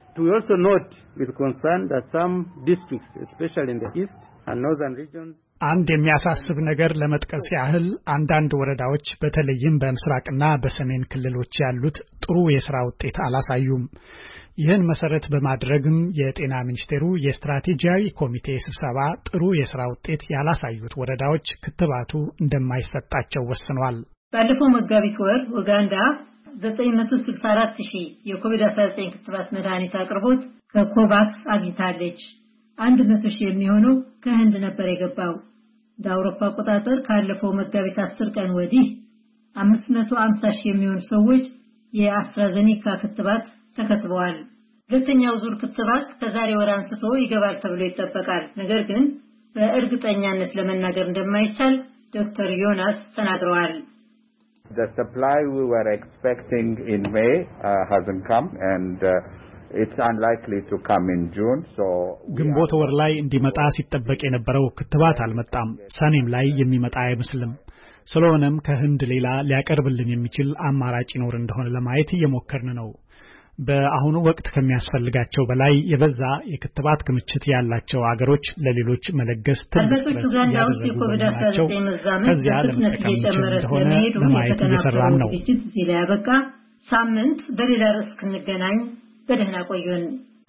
We also note with concern that some districts, especially in the east and northern regions, አንድ የሚያሳስብ ነገር ለመጥቀስ ያህል አንዳንድ ወረዳዎች በተለይም በምስራቅና በሰሜን ክልሎች ያሉት ጥሩ የሥራ ውጤት አላሳዩም። ይህን መሰረት በማድረግም የጤና ሚኒስቴሩ የስትራቴጂያዊ ኮሚቴ ስብሰባ ጥሩ የሥራ ውጤት ያላሳዩት ወረዳዎች ክትባቱ እንደማይሰጣቸው ወስኗል። ባለፈው መጋቢት ወር ኡጋንዳ 964,000 የኮቪድ-19 ክትባት መድኃኒት አቅርቦት ከኮቫክስ አግኝታለች። 100,000 የሚሆነው ከህንድ ነበር የገባው። በአውሮፓ አቆጣጠር ካለፈው መጋቢት 10 ቀን ወዲህ 550,000 የሚሆኑ ሰዎች የአስትራዜኒካ ክትባት ተከትበዋል። ሁለተኛው ዙር ክትባት ከዛሬ ወር አንስቶ ይገባል ተብሎ ይጠበቃል። ነገር ግን በእርግጠኛነት ለመናገር እንደማይቻል ዶክተር ዮናስ ተናግረዋል። The supply we were expecting in May hasn't come and it's unlikely to come in June, so ግንቦት ወር ላይ እንዲመጣ ሲጠበቅ የነበረው ክትባት አልመጣም። ሰኔም ላይ የሚመጣ አይመስልም። ስለሆነም ከህንድ ሌላ ሊያቀርብልን የሚችል አማራጭ ይኖር እንደሆነ ለማየት እየሞከርን ነው። በአሁኑ ወቅት ከሚያስፈልጋቸው በላይ የበዛ የክትባት ክምችት ያላቸው አገሮች ለሌሎች መለገስ ትልቅ ኡጋንዳ ውስጥ የኮቪድ-19 መዛመት በፍጥነት እየጨመረ ስለመሄዱ እየሰራን ነው። እዚህ ላይ ያበቃ። ሳምንት በሌላ ርዕስ እስክንገናኝ በደህና ቆዩን።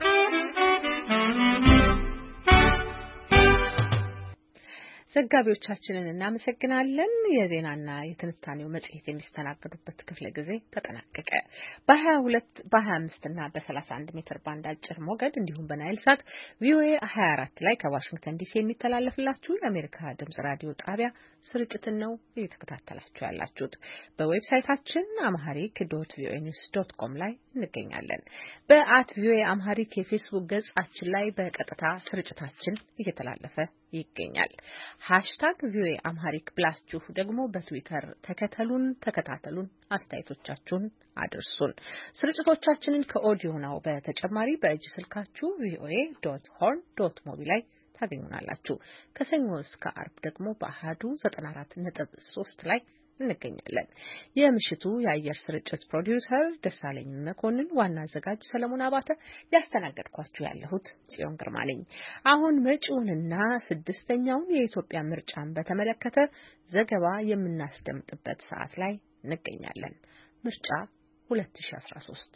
ዘጋቢዎቻችንን እናመሰግናለን። የዜናና የትንታኔው መጽሔት የሚስተናገዱበት ክፍለ ጊዜ ተጠናቀቀ። በ22 በ25 እና በ31 ሜትር ባንድ አጭር ሞገድ እንዲሁም በናይል ሳት ቪኦኤ 24 ላይ ከዋሽንግተን ዲሲ የሚተላለፍላችሁ የአሜሪካ ድምጽ ራዲዮ ጣቢያ ስርጭትን ነው እየተከታተላችሁ ያላችሁት። በዌብሳይታችን amharic.voanews.com ላይ እንገኛለን። በ@voa amharic የፌስቡክ ገጻችን ላይ በቀጥታ ስርጭታችን እየተላለፈ ይገኛል። #voa amharic ብላችሁ ደግሞ በትዊተር ተከታተሉን፣ አስተያየቶቻችሁን አድርሱን። ስርጭቶቻችንን ከኦዲዮ ነው በተጨማሪ በእጅ ስልካችሁ voa.horn.mobi ላይ ታገኙናላችሁ። ከሰኞ እስከ አርብ ደግሞ በአሃዱ 94.3 ላይ እንገኛለን። የምሽቱ የአየር ስርጭት ፕሮዲዩሰር ደሳለኝ መኮንን፣ ዋና አዘጋጅ ሰለሞን አባተ፣ ያስተናገድኳችሁ ያለሁት ጽዮን ግርማ ነኝ። አሁን መጪውንና 6ኛውን የኢትዮጵያ ምርጫን በተመለከተ ዘገባ የምናስደምጥበት ሰዓት ላይ እንገኛለን። ምርጫ 2013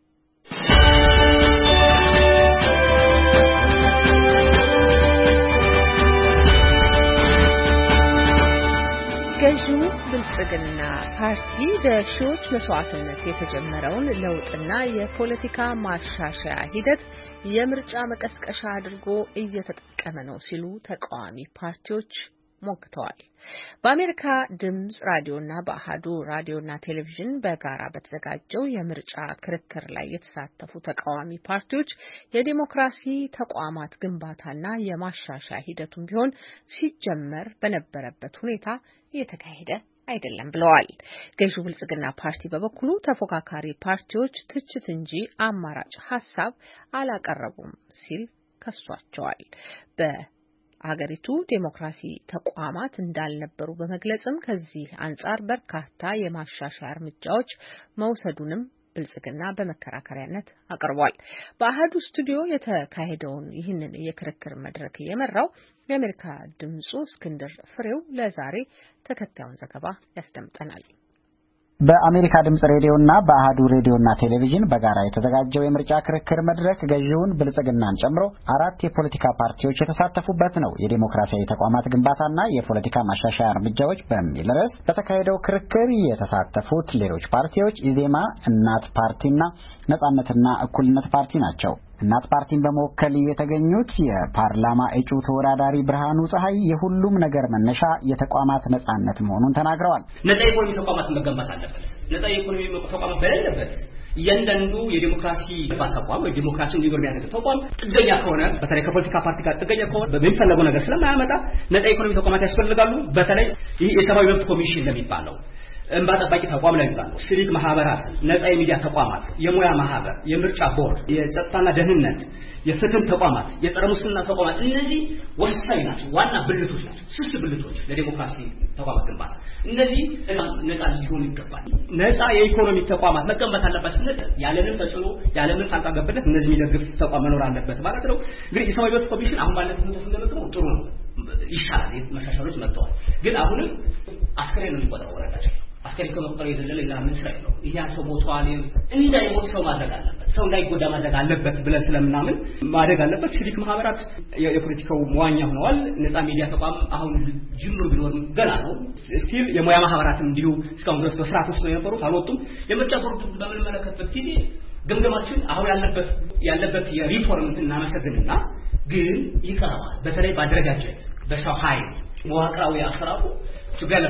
ገዢው ብልጽግና ፓርቲ በሺዎች መስዋዕትነት የተጀመረውን ለውጥና የፖለቲካ ማሻሻያ ሂደት የምርጫ መቀስቀሻ አድርጎ እየተጠቀመ ነው ሲሉ ተቃዋሚ ፓርቲዎች ሞግተዋል። በአሜሪካ ድምጽ ራዲዮና በአሃዱ ራዲዮና ቴሌቪዥን በጋራ በተዘጋጀው የምርጫ ክርክር ላይ የተሳተፉ ተቃዋሚ ፓርቲዎች የዲሞክራሲ ተቋማት ግንባታና የማሻሻያ ሂደቱም ቢሆን ሲጀመር በነበረበት ሁኔታ እየተካሄደ አይደለም ብለዋል። ገዢው ብልጽግና ፓርቲ በበኩሉ ተፎካካሪ ፓርቲዎች ትችት እንጂ አማራጭ ሀሳብ አላቀረቡም ሲል ከሷቸዋል። በሀገሪቱ ዴሞክራሲ ተቋማት እንዳልነበሩ በመግለጽም ከዚህ አንጻር በርካታ የማሻሻያ እርምጃዎች መውሰዱንም ብልጽግና በመከራከሪያነት አቅርቧል። በአሃዱ ስቱዲዮ የተካሄደውን ይህንን የክርክር መድረክ የመራው የአሜሪካ ድምጹ እስክንድር ፍሬው ለዛሬ ተከታዩን ዘገባ ያስደምጠናል። በአሜሪካ ድምጽ ሬዲዮና በአሃዱ ሬዲዮና ቴሌቪዥን በጋራ የተዘጋጀው የምርጫ ክርክር መድረክ ገዢውን ብልጽግናን ጨምሮ 4 የፖለቲካ ፓርቲዎች የተሳተፉበት ነው። የዲሞክራሲያዊ ተቋማት ግንባታና የፖለቲካ ማሻሻያ እርምጃዎች በሚል ርዕስ በተካሄደው ክርክር የተሳተፉት ሌሎች ፓርቲዎች ኢዜማ፣ እናት ፓርቲና ነጻነትና እኩልነት ፓርቲ ናቸው። እናት ፓርቲን በመወከል የተገኙት የፓርላማ እጩ ተወዳዳሪ ብርሃኑ ፀሐይ የሁሉም ነገር መነሻ የተቋማት ነጻነት መሆኑን ተናግረዋል። ነጻ ኢኮኖሚ ተቋማት መገንባት አለበት። ነጻ ኢኮኖሚ ተቋማት በሌለበት እያንዳንዱ የዲሞክራሲ ተቋም ወይ ዲሞክራሲን ሊጎዳ የሚያደርግ ተቋም ጥገኛ ከሆነ በተለይ ከፖለቲካ ፓርቲ ጋር ጥገኛ ከሆነ በሚፈለገው ነገር ስለማያመጣ ነጻ ኢኮኖሚ ተቋማት ያስፈልጋሉ። በተለይ ይህ የሰብአዊ መብት ኮሚሽን ለሚባለው እንባ ጠባቂ ተቋም ላይ ይላሉ ሲቪክ ማህበራት ነፃ የሚዲያ ተቋማት የሙያ ማህበር የምርጫ ቦርድ የጸጥታና ደህንነት የፍትህ ተቋማት የጸረ ሙስና ተቋማት እነዚህ ወሳኝ ናቸው ዋና ብልቶች ናቸው ስስ ብልቶች ለዲሞክራሲ ተቋማት ግንባታ እነዚህ ነፃ ሊሆኑ ይገባል ነፃ የኢኮኖሚ ተቋማት መገንባት አለበት ስንል ያለንን ተጽዕኖ ያለንን ጣልቃ ገብነት እነዚህ የሚደግፍ ተቋም መኖር አለበት ማለት ነው እንግዲህ የሰብአዊ መብት ኮሚሽን አሁን ባለበት ተስለመጥተው ጥሩ ነው ይሻላል መሻሻሎች መጥተዋል ግን አሁንም አስከሬን ነው የሚቆጠረው ወረዳቸው አስከሬን ከመቆጠር የዘለለ ሌላ ምን ስራ የለውም ይሄ ሰው ሞቷል እንዳይሞት ሰው ማድረግ አለበት ሰው እንዳይጎዳ ማድረግ አለበት ብለን ስለምናምን ማድረግ አለበት ሲቪክ ማህበራት የፖለቲካው መዋኛ ሆነዋል ነፃ ሚዲያ ተቋም አሁን ጅምሩ ቢሆን ገና ነው ስቲል የሙያ ማህበራትም እንዲሁ እስካሁን ድረስ በፍርሃት ውስጥ ነው የነበሩት አልወጡም የምርጫ ቦርድ በምንመለከትበት ጊዜ ግምገማችን አሁን ያለበት የሪፎርም እናመሰግንና ግን ይቀርባል በተለይ ባደረጃጀት በሰው ኃይል መዋቅራዊ አሰራሩ ችግር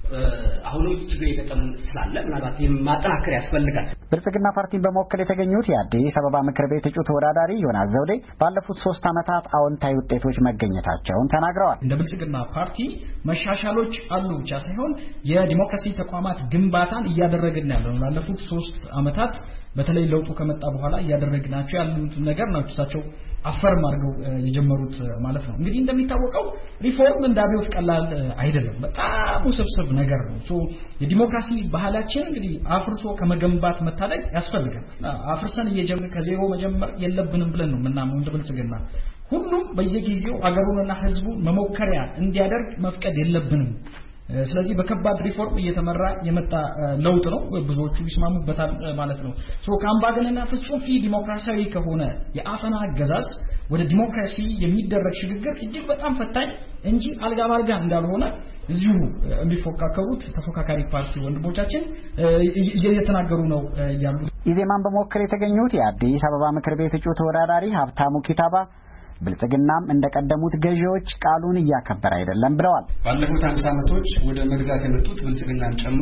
አሁንም ችግር የገጠመን ስላለ ምናልባት ማጠናከር ያስፈልጋል ብልጽግና ፓርቲን በመወከል የተገኙት የአዲስ አበባ ምክር ቤት እጩ ተወዳዳሪ ዮናስ ዘውዴ ባለፉት 3 ዓመታት አዎንታዊ ውጤቶች መገኘታቸውን ተናግረዋል እንደ ብልጽግና ፓርቲ መሻሻሎች አሉ ብቻ ሳይሆን የዲሞክራሲ ተቋማት ግንባታን እያደረግን ያለው ባለፉት 3 ዓመታት በተለይ ለውጡ ከመጣ በኋላ እያደረግናቸው ያሉት ነገር ነው እሳቸው አፈርም አድርገው የጀመሩት ማለት ነው እንግዲህ እንደሚታወቀው ሪፎርም እንዳቢውት ቀላል አይደለም በጣም ውስብስብ ነገር ነው የዲሞክራሲ ባህላችን እንግዲህ አፍርሶ ከመገንባት መታደግ ያስፈልጋል አፍርሰን እየጀመረ ከዜሮ መጀመር የለብንም ብለን ነው ምናምን እንደ ብልጽግና ሁሉም በየጊዜው አገሩንና ህዝቡን መሞከሪያ እንዲያደርግ መፍቀድ የለብንም ስለዚህ በከባድ ሪፎርም እየተመራ የመጣ ለውጥ ነው ብዙዎቹ ይስማሙበታል ማለት ነው ካምባገነና ፍጹም ዲሞክራሲያዊ ከሆነ የአፈና አገዛዝ ወደ ዲሞክራሲ የሚደረግ ሽግግር እጅግ በጣም ፈታኝ እንጂ አልጋ ባልጋ እንዳልሆነ እዚሁ የሚፎካከሩት ተፎካካሪ ፓርቲ ወንድሞቻችን እየተናገሩ ነው ያሉት ኢዜማን በመወከል የተገኙት የአዲስ አበባ ምክር ቤት እጩ ተወዳዳሪ ሀብታሙ ኪታባ ብልጽግናም እንደቀደሙት ገዢዎች ቃሉን እያከበረ አይደለም ብለዋል ባለፉት 50 ዓመቶች ወደ መግዛት የመጡት ብልጽግናን ጨምሮ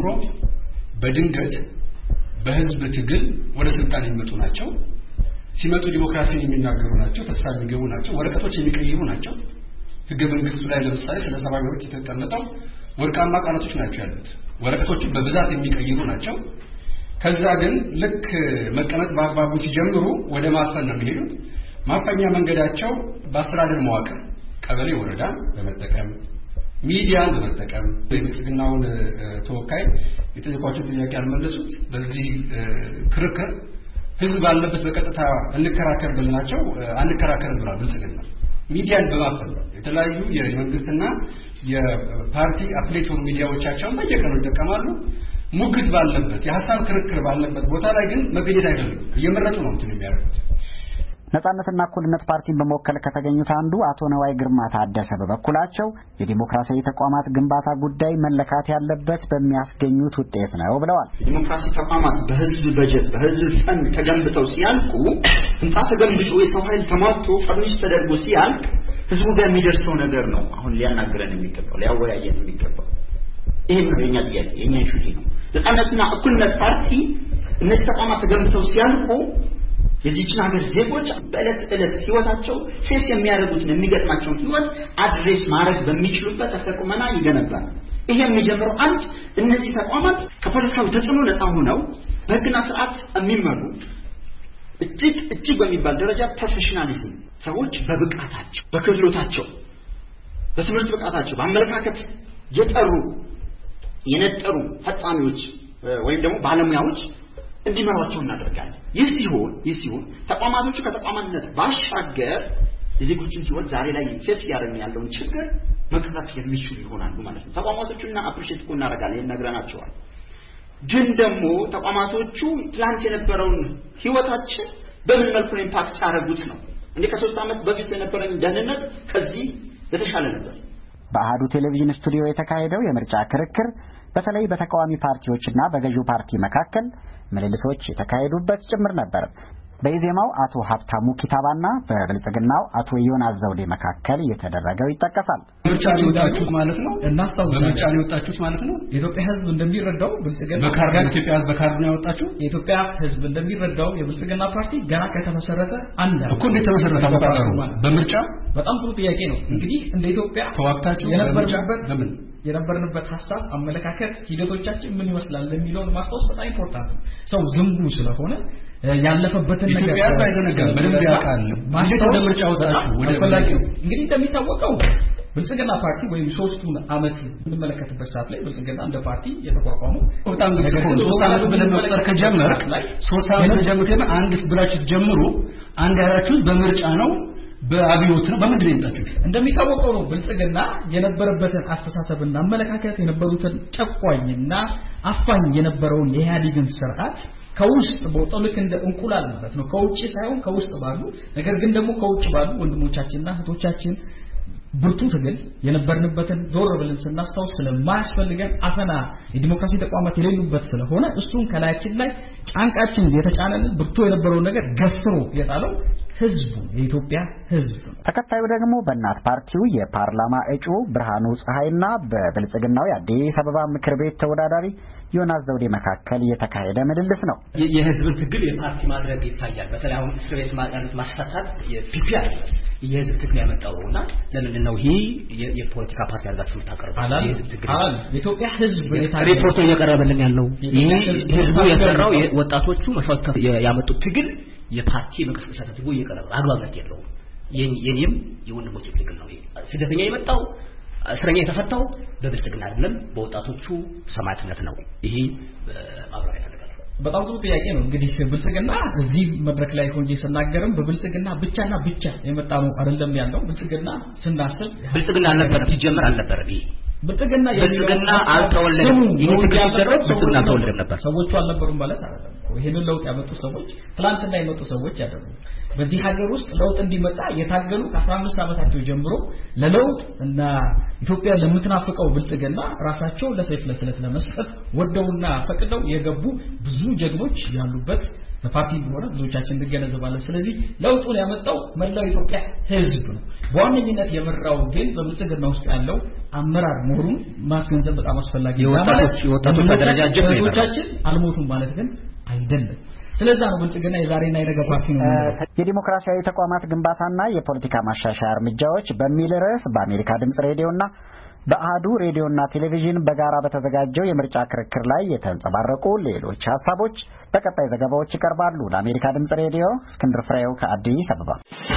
በድንገት በህዝብ ትግል ወደ ስልጣን የሚመጡ ናቸው ሲመጡ ዲሞክራሲን የሚናገሩ ናቸው ተስፋ የሚገቡ ናቸው ወረቀቶች የሚቀይሩ ናቸው ህገ መንግስቱ ላይ ለምሳሌ ስለ ሰብአዊ መብት የተቀመጠው ወርቃማ ቃላቶች ናቸው ያሉት ወረቀቶቹ በብዛት የሚቀይሩ ናቸው ከዛ ግን ልክ መቀመጥ በአግባቡ ሲጀምሩ ወደ ማፈን ነው የሚሄዱት ማፈኛ መንገዳቸው በአስተዳደር መዋቅር ቀበሌ ወረዳ በመጠቀም ሚዲያን በመጠቀም የብልጽግናውን ተወካይ የጠየቋቸው ጥያቄ አልመለሱት በዚህ ክርክር ህዝብ ባለበት በቀጥታ እንከራከር ብለናቸው አንከራከርም ብሏል ብልጽግና ሚዲያን በማፈን የተለያዩ የመንግስትና የፓርቲ አፕሌቶር ሚዲያዎቻቸውን በየቀኑ ይጠቀማሉ ሙግት ባለበት የሐሳብ ክርክር ባለበት ቦታ ላይ ግን መገኘት አይፈልጉም እየመረጡ ነው እንትን የሚያደርጉት ነጻነትና እኩልነት ፓርቲን በመወከል ከተገኙት አንዱ አቶ ነዋይ ግርማ ታደሰ በበኩላቸው የዲሞክራሲያዊ ተቋማት ግንባታ ጉዳይ መለካት ያለበት በሚያስገኙት ውጤት ነው ብለዋል ዲሞክራሲ ተቋማት በህዝብ በጀት በህዝብ ፈንድ ተገንብተው ሲያልቁ ህንጻ ተገንብቶ የሰው ኃይል ተሟልቶ ፈርኒሽ ተደርጎ ሲያልቅ ህዝቡ ጋር የሚደርሰው ነገር ነው አሁን ሊያናግረን የሚገባው ሊያወያየን የሚገባው ይሄ ነው የኛ ጥያቄ የኛ ሹቲ ነው ነጻነትና እኩልነት ፓርቲ እነዚህ ተቋማት ተገንብተው ሲያልቁ የዚህችን ሀገር ዜጎች በእለት እለት ህይወታቸው ፌስ የሚያደርጉትን የሚገጥማቸውን ህይወት አድሬስ ማድረግ በሚችሉበት ተፈቁመና ይገነባል ይሄ የሚጀምረው አንድ እነዚህ ተቋማት ከፖለቲካው ተጽዕኖ ነፃ ሆነው በህግና ስርዓት የሚመሩ እጅግ በሚባል ደረጃ ፕሮፌሽናሊዝም ሰዎች በብቃታቸው በክህሎታቸው በትምህርት ብቃታቸው በአመለካከት የነጠሩ ፈጻሚዎች ወይም ደግሞ ባለሙያዎች እንዲመሯቸው እናደርጋለን ይህ ሲሆን ተቋማቶቹ ከተቋማትነት ባሻገር የዜጎችን ህይወት ዛሬ ላይ ፌስ ያደርጉ ያለውን ችግር መቅረፍ የሚችሉ ይሆናሉ ማለት ነው ተቋማቶቹና አፕሪሼት እናደርጋለን ይነግረናቸዋል ግን ደግሞ ተቋማቶቹ ትላንት የነበረውን ህይወታችን በምን መልኩ ኢምፓክት ያደርጉት ነው እንደ ከ3 ዓመት በፊት የነበረን ደህንነት ከዚህ የተሻለ ነበር በአሃዱ ቴሌቪዥን ስቱዲዮ የተካሄደው የምርጫ ክርክር በተለይ በተቃዋሚ ፓርቲዎችና በገዢው ፓርቲ መካከል ምልልሶች የተካሄዱበት ጭምር ነበር በኢዜማው አቶ ሀብታሙ ኪታባና በብልጽግናው አቶ ዮናስ ዘውዴ መካከል የተደረገው ይጠቀሳል ምርጫ ሊወጣችሁት ማለት ነው እናስተውሳለን ምርጫ ሊወጣችሁት ማለት ነው የኢትዮጵያ ህዝብ እንደሚረዳው ብልጽግና በካርድ ኢትዮጵያ ህዝብ በካርድ ነው ያወጣችሁ የኢትዮጵያ ህዝብ እንደሚረዳው የብልጽግና ፓርቲ ገና ከተመሰረተ አንድ እኮ እንዴት ተመሰረተ አወቃቀሩ በምርጫ በጣም ጥሩ ጥያቄ ነው እንግዲህ እንደ ኢትዮጵያ ተዋክታችሁ የነበረበት ዘመን የነበርንበት ሐሳብ አመለካከት ሂደቶቻችን ምን ይመስላል ለሚለው ማስታወስ በጣም ኢምፖርታንት ነው ሰው ዝም ብሎ ስለሆነ ያለፈበትን ነገር ኢትዮጵያ ባይዘነጋም በደንብ ያውቃል ማለት ወደ ምርጫ ወጣችሁ ወደ ፈላጊው እንግዲህ እንደሚታወቀው ብልጽግና ፓርቲ ወይም 3ቱን አመት እንመለከትበት ሰዓት ላይ ብልጽግና እንደ ፓርቲ የተቋቋመው በጣም ግልጽ ነው 3 አመት ብለን መቁጠር ከጀመረ 3 አመት ጀምሮ አንድ ብላችሁ ጀምሩ አንድ ያላችሁት በምርጫ ነው በአብዮት ነው በመድረክ የመጣችሁት እንደሚታወቀው ነው ብልጽግና የነበረበትን አስተሳሰብና አመለካከት የነበሩትን ጨቋኝና አፋኝ የነበረውን የኢህአዴግን ስርዓት ከውስጥ በወጣው ልክ እንደ እንቁላል ማለት ነው ከውጭ ሳይሆን ከውስጥ ባሉ ነገር ግን ደግሞ ከውጭ ባሉ ወንድሞቻችንና እህቶቻችን ብርቱ ትግል የነበርንበትን ዞር ብለን ስናስታውስ ስለማያስፈልገን አፈና የዲሞክራሲ ተቋማት የሌሉበት ስለሆነ እሱን ከላያችን ላይ ጫንቃችን የተጫነልን ብርቱ የነበረው ነገር ገፍሮ የጣለው ህዝቡ የኢትዮጵያ ህዝብ ተከታዩ ደግሞ በእናት ፓርቲው የፓርላማ እጩ ብርሃኑ ፀሐይና በብልጽግናው የአዲስ አበባ ምክር ቤት ተወዳዳሪ ዮናስ ዘውዴ መካከል የተካሄደ ምልልስ ነው የህዝብን ትግል የፓርቲ ማድረግ ይታያል በተለይ አሁን እስር ቤት ያሉት ማስፈታት የፒፒአይ የህዝብ ትግል ያመጣውና ለምንድን ነው ይሄ የፖለቲካ ፓርቲ አድርጋችሁ ታቀርባሉ የህዝብ ትግል የኢትዮጵያ ህዝብ ሪፖርቱ እየቀረበልን ያለው ይሄ ህዝቡ የሰራው ወጣቶቹ መስዋዕት ያመጡት ትግል የፓርቲ መቀስቀሻ ተደርጎ እየቀረበ አግባብነት የለውም የኔም የወንድሞቼ ትግል ነው ስደተኛ የመጣው እስረኛ የተፈታው በብልጽግና አይደለም በወጣቶቹ ሰማዕትነት ነው ይሄ ማብራሪያ ያደርጋል በጣም ጥሩ ጥያቄ ነው እንግዲህ ብልጽግና እዚህ መድረክ ላይ ሆኜ ስናገርም በብልጽግና ብቻና ብቻ የመጣ ነው አይደለም ያለው ብልጽግና ስናስብ ብልጽግና አልነበረም ሲጀመር አልነበረም ይሄ ብልጽግና አልተወለደም ይሄ ትግል ሲደረግ ብልጽግና አልተወለደም ነበር ሰዎቹ አልነበሩም ማለት አይደለም ይሄንን ለውጥ ያመጡ ሰዎች ትላንትና የመጡ ሰዎች ያደረጉ በዚህ ሀገር ውስጥ ለውጥ እንዲመጣ የታገሉ ከ15 ዓመታቸው ጀምሮ ለለውጥ እና ኢትዮጵያ ለምትናፍቀው ብልጽግና ራሳቸው ለሰይፍ ለስለት ለመስጠት ወደውና ፈቅደው የገቡ ብዙ ጀግኖች ያሉበት በፓርቲ ቢሆን ብዙዎቻችን እንገነዘባለን ስለዚህ ለውጡን ያመጣው መላው ኢትዮጵያ ህዝብ ነው በዋነኝነት የመራው ግን በብልጽግና ውስጥ ያለው አመራር መሆኑን ማስገንዘብ በጣም አስፈላጊ ነው የወጣቶች አደረጃጀት ነው ወጣቶቻችን አልሞቱም ማለት ግን አይደለም ስለዚህ ነው ብልጽግና የዛሬና የነገ ፓርቲ ነው የዲሞክራሲያዊ ተቋማት ግንባታና የፖለቲካ ማሻሻያ እርምጃዎች በሚል ርዕስ በአሜሪካ ድምጽ ሬዲዮና በአሃዱ ሬዲዮና ቴሌቪዥን በጋራ በተዘጋጀው የምርጫ ክርክር ላይ የተንጸባረቁ ሌሎች ሐሳቦች በቀጣይ ዘገባዎች ይቀርባሉ ለአሜሪካ ድምጽ ሬዲዮ እስክንድር ፍሬው ከአዲስ አበባ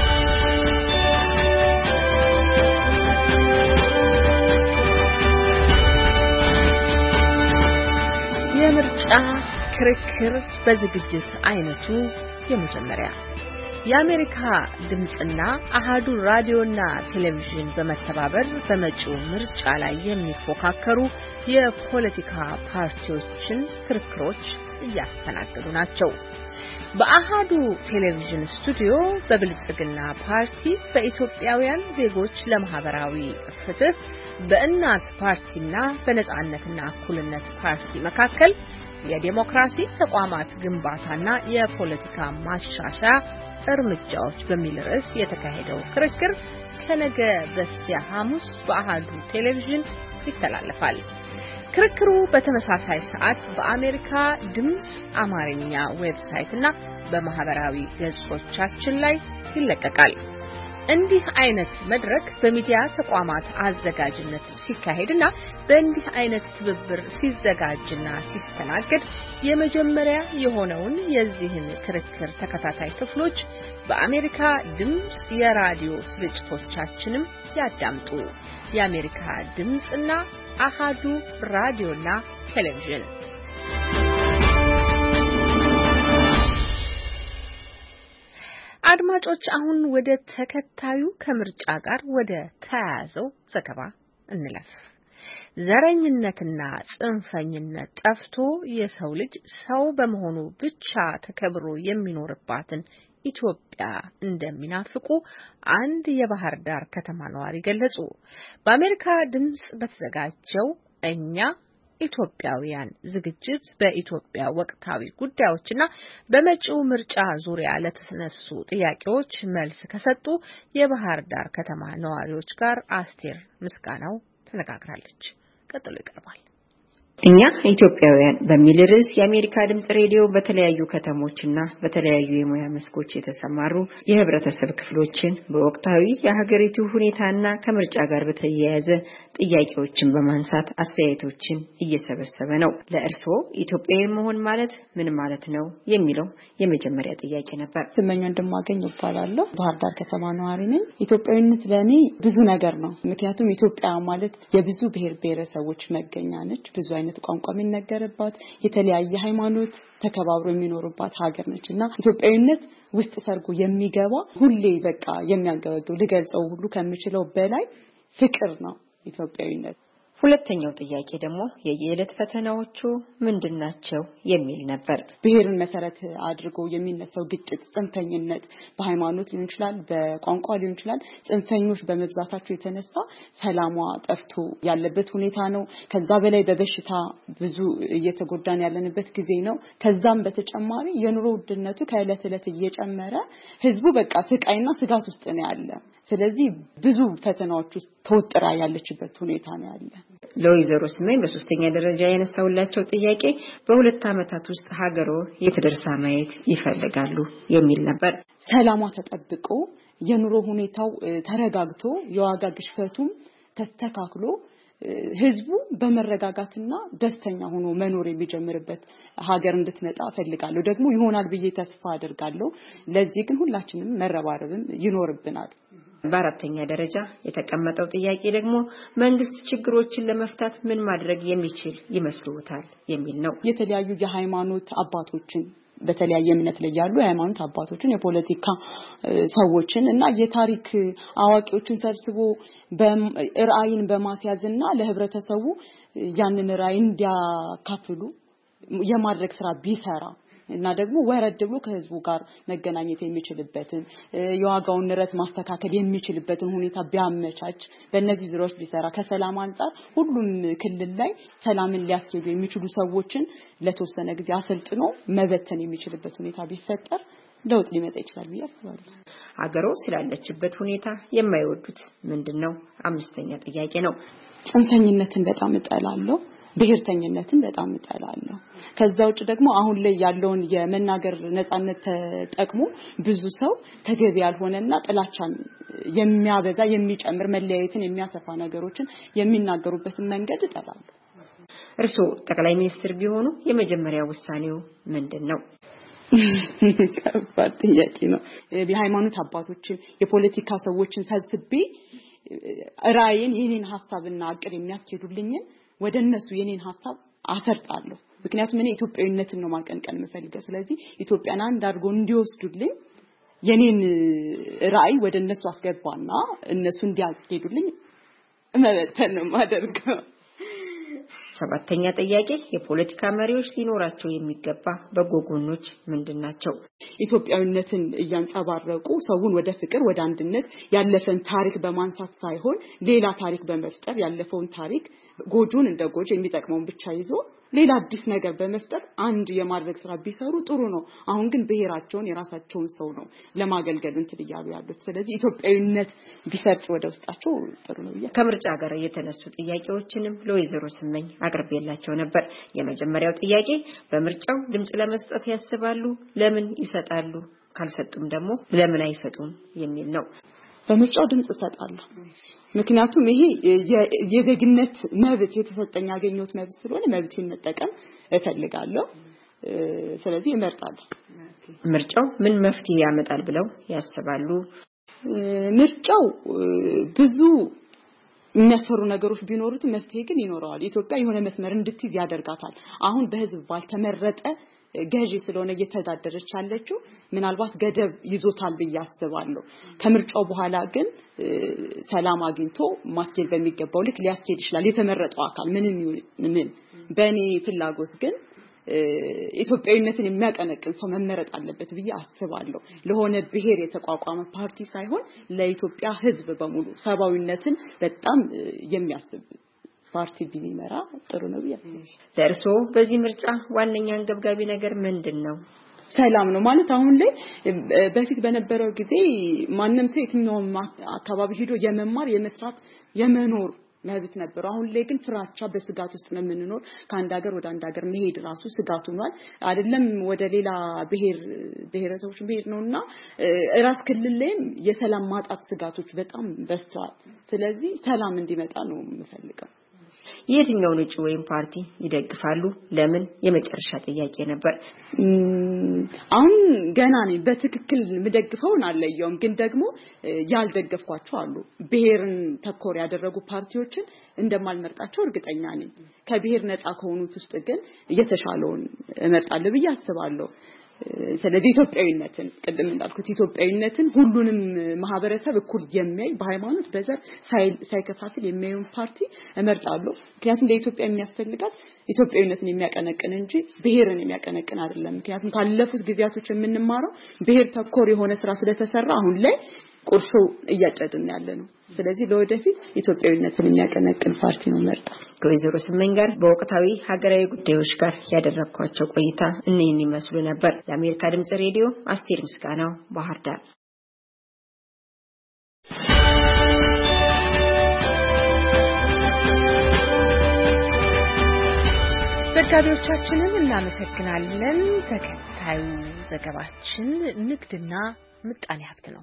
የምርጫ ክርክር በዝግጅት አይነቱ የመጀመሪያ የአሜሪካ ድምጽና አሃዱ ራዲዮና ቴሌቪዥን በመተባበር በመጪው ምርጫ ላይ የሚፎካከሩ የፖለቲካ ፓርቲዎችን ክርክሮች እያስተናገዱ ናቸው። በአሃዱ ቴሌቪዥን ስቱዲዮ በብልጽግና ፓርቲ፣ በኢትዮጵያውያን ዜጎች ለማህበራዊ ፍትህ፣ በእናት ፓርቲና በነጻነትና እኩልነት ፓርቲ መካከል የዲሞክራሲ ተቋማት ግንባታና የፖለቲካ ማሻሻያ እርምጃዎች በሚል ርዕስ የተካሄደው ክርክር ከነገ በስቲያ ሐሙስ በአሃዱ ቴሌቪዥን ይተላለፋል። ክርክሩ በተመሳሳይ ሰዓት በአሜሪካ ድምጽ አማርኛ ዌብሳይት እና በማህበራዊ ገጾቻችን ላይ ይለቀቃል። እንዲህ አይነት መድረክ በሚዲያ ተቋማት አዘጋጅነት ሲካሄድና በእንዲህ አይነት ትብብር ሲዘጋጅና ሲስተናገድ የመጀመሪያ የሆነውን የዚህን ክርክር ተከታታይ ክፍሎች በአሜሪካ ድምጽ የራዲዮ ስርጭቶቻችንም ያዳምጡ። የአሜሪካ ድምጽና አሃዱ ራዲዮና ቴሌቪዥን አድማጮች አሁን ወደ ተከታዩ ከምርጫ ጋር ወደ ተያያዘው ዘገባ እንለፍ። ዘረኝነትና ጽንፈኝነት ጠፍቶ የሰው ልጅ ሰው በመሆኑ ብቻ ተከብሮ የሚኖርባትን ኢትዮጵያ እንደሚናፍቁ አንድ የባህር ዳር ከተማ ነዋሪ ገለጹ። በአሜሪካ ድምጽ በተዘጋጀው እኛ ኢትዮጵያውያን ዝግጅት በኢትዮጵያ ወቅታዊ ጉዳዮችና በመጪው ምርጫ ዙሪያ ለተነሱ ጥያቄዎች መልስ ከሰጡ የባህር ዳር ከተማ ነዋሪዎች ጋር አስቴር ምስጋናው ተነጋግራለች። ቀጥሎ ይቀርባል። እኛ ኢትዮጵያውያን በሚል ርዕስ የአሜሪካ ድምጽ ሬዲዮ በተለያዩ ከተሞችና በተለያዩ የሙያ መስኮች የተሰማሩ የህብረተሰብ ክፍሎችን በወቅታዊ የሀገሪቱ ሁኔታና ከምርጫ ጋር በተያያዘ ጥያቄዎችን በማንሳት አስተያየቶችን እየሰበሰበ ነው። ለእርስዎ ኢትዮጵያዊ መሆን ማለት ምን ማለት ነው የሚለው የመጀመሪያ ጥያቄ ነበር። ስመኝ እንደማገኝ ይባላለሁ። ባህር ዳር ከተማ ነዋሪ ነኝ። ኢትዮጵያዊነት ለኔ ብዙ ነገር ነው። ምክንያቱም ኢትዮጵያ ማለት የብዙ ብሔር ብሔረሰቦች መገኛ ነች። ብዙ አይነት ቋንቋ የሚነገርባት የተለያየ ሃይማኖት ተከባብሮ የሚኖርባት ሀገር ነችና ኢትዮጵያዊነት ውስጥ ሰርጎ የሚገባ ሁሌ በቃ የሚያንገበግብ ልገልጸው ሁሉ ከምችለው በላይ ፍቅር ነው ኢትዮጵያዊነት። ሁለተኛው ጥያቄ ደግሞ የየዕለት ፈተናዎቹ ምንድናቸው የሚል ነበር። ብሔርን መሰረት አድርጎ የሚነሳው ግጭት፣ ጽንፈኝነት በሃይማኖት ሊሆን ይችላል፣ በቋንቋ ሊሆን ይችላል። ጽንፈኞች በመብዛታቸው የተነሳ ሰላሟ ጠፍቶ ያለበት ሁኔታ ነው። ከዛ በላይ በበሽታ ብዙ እየተጎዳን ያለንበት ጊዜ ነው። ከዛም በተጨማሪ የኑሮ ውድነቱ ከዕለት ዕለት እየጨመረ ህዝቡ በቃ ስቃይና ስጋት ውስጥ ነው ያለ። ስለዚህ ብዙ ፈተናዎች ውስጥ ተወጥራ ያለችበት ሁኔታ ነው ያለ። ለወይዘሮ ስመኝ በሶስተኛ ደረጃ ያነሳውላቸው ጥያቄ በሁለት ዓመታት ውስጥ ሀገሮ የተደርሳ ማየት ይፈልጋሉ የሚል ነበር። ሰላሟ ተጠብቆ የኑሮ ሁኔታው ተረጋግቶ የዋጋ ግሽፈቱም ተስተካክሎ ህዝቡ በመረጋጋትና ደስተኛ ሆኖ መኖር የሚጀምርበት ሀገር እንድትመጣ ፈልጋለሁ። ደግሞ ይሆናል ብዬ ተስፋ አደርጋለሁ። ለዚህ ግን ሁላችንም መረባረብም ይኖርብናል። በአራተኛ ደረጃ የተቀመጠው ጥያቄ ደግሞ መንግስት ችግሮችን ለመፍታት ምን ማድረግ የሚችል ይመስሉታል የሚል ነው። የተለያዩ የሃይማኖት አባቶችን በተለያየ እምነት ላይ ያሉ የሃይማኖት አባቶችን የፖለቲካ ሰዎችን እና የታሪክ አዋቂዎችን ሰብስቦ ራዕይን በማስያዝና ለህብረተሰቡ ያንን ራዕይ እንዲያካፍሉ የማድረግ ስራ ቢሰራ እና ደግሞ ወረድ ብሎ ከህዝቡ ጋር መገናኘት የሚችልበትን የዋጋውን ንረት ማስተካከል የሚችልበትን ሁኔታ ቢያመቻች በእነዚህ ዙሪያዎች ቢሰራ ከሰላም አንፃር ሁሉም ክልል ላይ ሰላምን ሊያስኬዱ የሚችሉ ሰዎችን ለተወሰነ ጊዜ አሰልጥኖ መበተን የሚችልበት ሁኔታ ቢፈጠር ለውጥ ሊመጣ ይችላል ብዬ አስባለሁ። ሀገሩ ስላለችበት ሁኔታ የማይወዱት ምንድነው? አምስተኛ ጥያቄ ነው። ጽንፈኝነትን በጣም እጠላለሁ። ብሔርተኝነትን በጣም እጠላለሁ። ከዛ ውጭ ደግሞ አሁን ላይ ያለውን የመናገር ነጻነት ተጠቅሞ ብዙ ሰው ተገቢ ያልሆነና ጥላቻን የሚያበዛ የሚጨምር መለያየትን የሚያሰፋ ነገሮችን የሚናገሩበትን መንገድ እጠላለሁ። እርስዎ ጠቅላይ ሚኒስትር ቢሆኑ የመጀመሪያ ውሳኔው ምንድነው? ከባድ ጥያቄ ነው። የሃይማኖት አባቶችን የፖለቲካ ሰዎችን ሰብስቤ ራዕይን የኔን ሐሳብና አቅድ የሚያስኬዱልኝን ወደ እነሱ የኔን ሐሳብ አሰርጣለሁ። ምክንያቱም እኔ ኢትዮጵያዊነትን ነው ማቀንቀን የምፈልገው። ስለዚህ ኢትዮጵያን አንድ አድርጎ እንዲወስዱልኝ የኔን ራዕይ ወደ እነሱ አስገባና እነሱ እንዲያስኬዱልኝ መበተን ነው ማደርገው። ሰባተኛ ጥያቄ የፖለቲካ መሪዎች ሊኖራቸው የሚገባ በጎ ጎኖች ምንድናቸው? ኢትዮጵያዊነትን እያንጸባረቁ ሰውን ወደ ፍቅር ወደ አንድነት ያለፈን ታሪክ በማንሳት ሳይሆን ሌላ ታሪክ በመፍጠር ያለፈውን ታሪክ ጎጆን እንደ ጎጆ የሚጠቅመውን ብቻ ይዞ ሌላ አዲስ ነገር በመፍጠር አንድ የማድረግ ስራ ቢሰሩ ጥሩ ነው። አሁን ግን ብሔራቸውን የራሳቸውን ሰው ነው ለማገልገል እንትን ይያሉ ያሉት። ስለዚህ ኢትዮጵያዊነት ቢሰርጽ ወደ ውስጣቸው ጥሩ ነው። ከምርጫ ጋር የተነሱ ጥያቄዎችንም ለወይዘሮ ስመኝ አቅርቤላቸው ነበር። የመጀመሪያው ጥያቄ በምርጫው ድምጽ ለመስጠት ያስባሉ? ለምን ይሰጣሉ? ካልሰጡም ደግሞ ለምን አይሰጡም የሚል ነው። በምርጫው ድምጽ እሰጣለሁ። ምክንያቱም ይሄ የዜግነት መብት የተሰጠኝ ያገኘሁት መብት ስለሆነ መብቴን መጠቀም እፈልጋለሁ። ስለዚህ እመርጣለሁ። ምርጫው ምን መፍትሄ ያመጣል ብለው ያስባሉ? ምርጫው ብዙ የሚያስፈሩ ነገሮች ቢኖሩት መፍትሄ ግን ይኖረዋል። ኢትዮጵያ የሆነ መስመር እንድትይዝ ያደርጋታል። አሁን በህዝብ ባልተመረጠ ገዢ ስለሆነ እየተዳደረች ያለችው ምናልባት ገደብ ይዞታል በያስባለሁ። ከምርጫው በኋላ ግን ሰላም አግኝቶ ማስኬድ በሚገባው ልክ ሊያስኬድ ይችላል የተመረጠው አካል ምንም ምን። በእኔ ፍላጎት ግን ኢትዮጵያዊነትን የሚያቀነቅን ሰው መመረጥ አለበት ብዬ አስባለሁ። ለሆነ ብሔር የተቋቋመ ፓርቲ ሳይሆን ለኢትዮጵያ ህዝብ በሙሉ ሰባዊነትን በጣም የሚያስብ ፓርቲ ቢመራ ጥሩ ነው ብዬ አስባለሁ። ለእርስዎ በዚህ ምርጫ ዋነኛ አንገብጋቢ ነገር ምንድነው? ሰላም ነው ማለት አሁን ላይ በፊት በነበረው ጊዜ ማንንም ሰው የትኛውም አካባቢ ሄዶ የመማር የመስራት የመኖር መብት ነበር አሁን ላይ ግን ፍራቻ በስጋት ውስጥ ነው የምንኖር ከአንድ ሀገር ወደ አንድ ሀገር መሄድ ራሱ ስጋት ሆኗል አይደለም ወደ ሌላ ብሔረሰቦች መሄድ ነውና ራስ ክልል ላይም የሰላም ማጣት ስጋቶች በጣም በዝተዋል ስለዚህ ሰላም እንዲመጣ ነው የምፈልገው የትኛው ነው ወይም ፓርቲ ይደግፋሉ ለምን የመጨረሻ ጥያቄ ነበር አሁን ገና ነኝ በትክክል ምደግፈውን አለየውም ግን ደግሞ ያልደገፍኳቸው አሉ ብሔርን ተኮር ያደረጉ ፓርቲዎችን እንደማልመርጣቸው እርግጠኛ ነኝ ከብሔር ነፃ ከሆኑት ውስጥ ግን የተሻለውን እመርጣለሁ ብዬ አስባለሁ ስለዚህ ኢትዮጵያዊነትን ቀደም እንዳልኩት ኢትዮጵያዊነትን ሁሉንም ማህበረሰብ እኩል የሚያይ በሃይማኖት በዘር ሳይከፋፍል የሚያዩን ፓርቲ እመርጣለሁ ምክንያቱም ለኢትዮጵያ የሚያስፈልጋት ኢትዮጵያዊነትን የሚያቀነቅን እንጂ ብሔርን የሚያቀነቅን አይደለም ምክንያቱም ካለፉት ጊዜያቶች የምንማረው ብሔር ተኮር የሆነ ስራ ስለተሰራ አሁን ላይ ቁርሾ እያጨድን ያለነው ስለዚህ ለወደፊት ኢትዮጵያዊነትን የሚያቀነቅን ፓርቲ ነው መርጣ ከወይዘሮ ስመኝ ጋር በወቅታዊ ሀገራዊ ጉዳዮች ጋር ያደረኳቸው ቆይታ እነኚህን ይመስሉ ነበር ለአሜሪካ ድምጽ ሬዲዮ አስቴር ምስጋናው ባህር ዳር ዘጋቢዎቻችንን እናመሰግናለን ተከታዩ ዘገባችን ንግድና ምጣኔ ሀብት ነው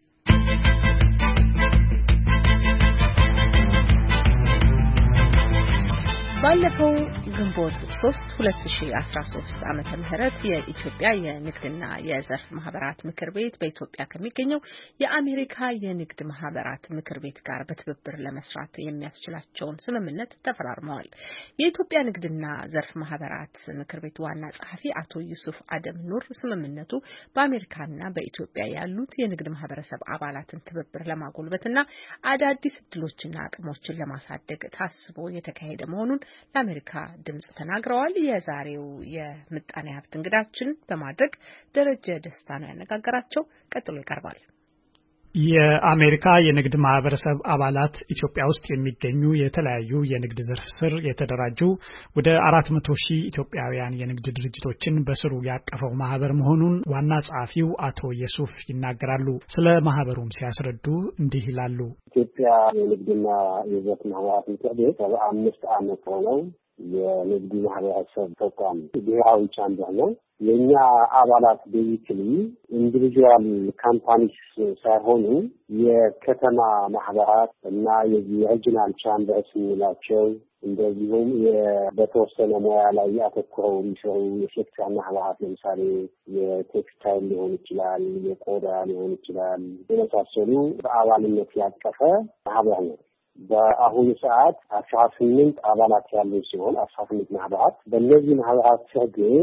ባለፈው ግንቦት 3 2013 ዓመተ ምህረት የኢትዮጵያ የንግድና የዘርፍ ማህበራት ምክር ቤት በኢትዮጵያ ከሚገኘው የአሜሪካ የንግድ ማህበራት ምክር ቤት ጋር በትብብር ለመስራት የሚያስችላቸውን ስምምነት ተፈራርመዋል። የኢትዮጵያ ንግድና ዘርፍ ማህበራት ምክር ቤት ዋና ጸሐፊ አቶ ዩሱፍ አደም ኑር ስምምነቱ በአሜሪካና በኢትዮጵያ ያሉት የንግድ ማህበረሰብ አባላትን ትብብር ለማጎልበትና አዳዲስ እድሎችና አቅሞችን ለማሳደግ ታስቦ የተካሄደ መሆኑን ለአሜሪካ ድምጽ ተናግረዋል። የዛሬው የምጣኔ ሀብት እንግዳችን በማድረግ ደረጀ ደስታ ነው ያነጋገራቸው። ቀጥሎ ይቀርባል። የአሜሪካ የንግድ ማህበረሰብ አባላት ኢትዮጵያ ውስጥ የሚገኙ የተለያዩ የንግድ ዘርፍ ስር የተደራጁ ወደ 400,000 ኢትዮጵያውያን የንግድ ድርጅቶችን በስሩ ያቀፈው ማህበር መሆኑን ዋና ጸሐፊው አቶ ዩሱፍ ይናገራሉ። ስለ ማህበሩም ሲያስረዱ እንዲህ ይላሉ። ኢትዮጵያ የንግድና የዘርፍ ማህበራት ምክር ቤት 5 ዓመት ሆነው የንግድ ማህበረሰብ ተቋም ብሔራዊ ቻምበር ነው። የኛ አባላት ቤዚክሊ ኢንዲቪጁዋል ካምፓኒስ ሳይሆኑ የከተማ ማህበራት እና የሪጂናል ቻምበርስ የሚላቸው እንደዚሁም በተወሰነ ሙያ ላይ ያተኮረው የሚሰሩ የሴክተር ማህበራት ለምሳሌ የቴክስታይል ሊሆን ይችላል፣ የቆዳ ሊሆን ይችላል የመሳሰሉ በአባልነት ያቀፈ ማህበር ነው። በአሁኑ ሰዓት 18 አባላት ያሉ ሲሆን 18 ማህበራት በእነዚህ ማህበራት ስር ግን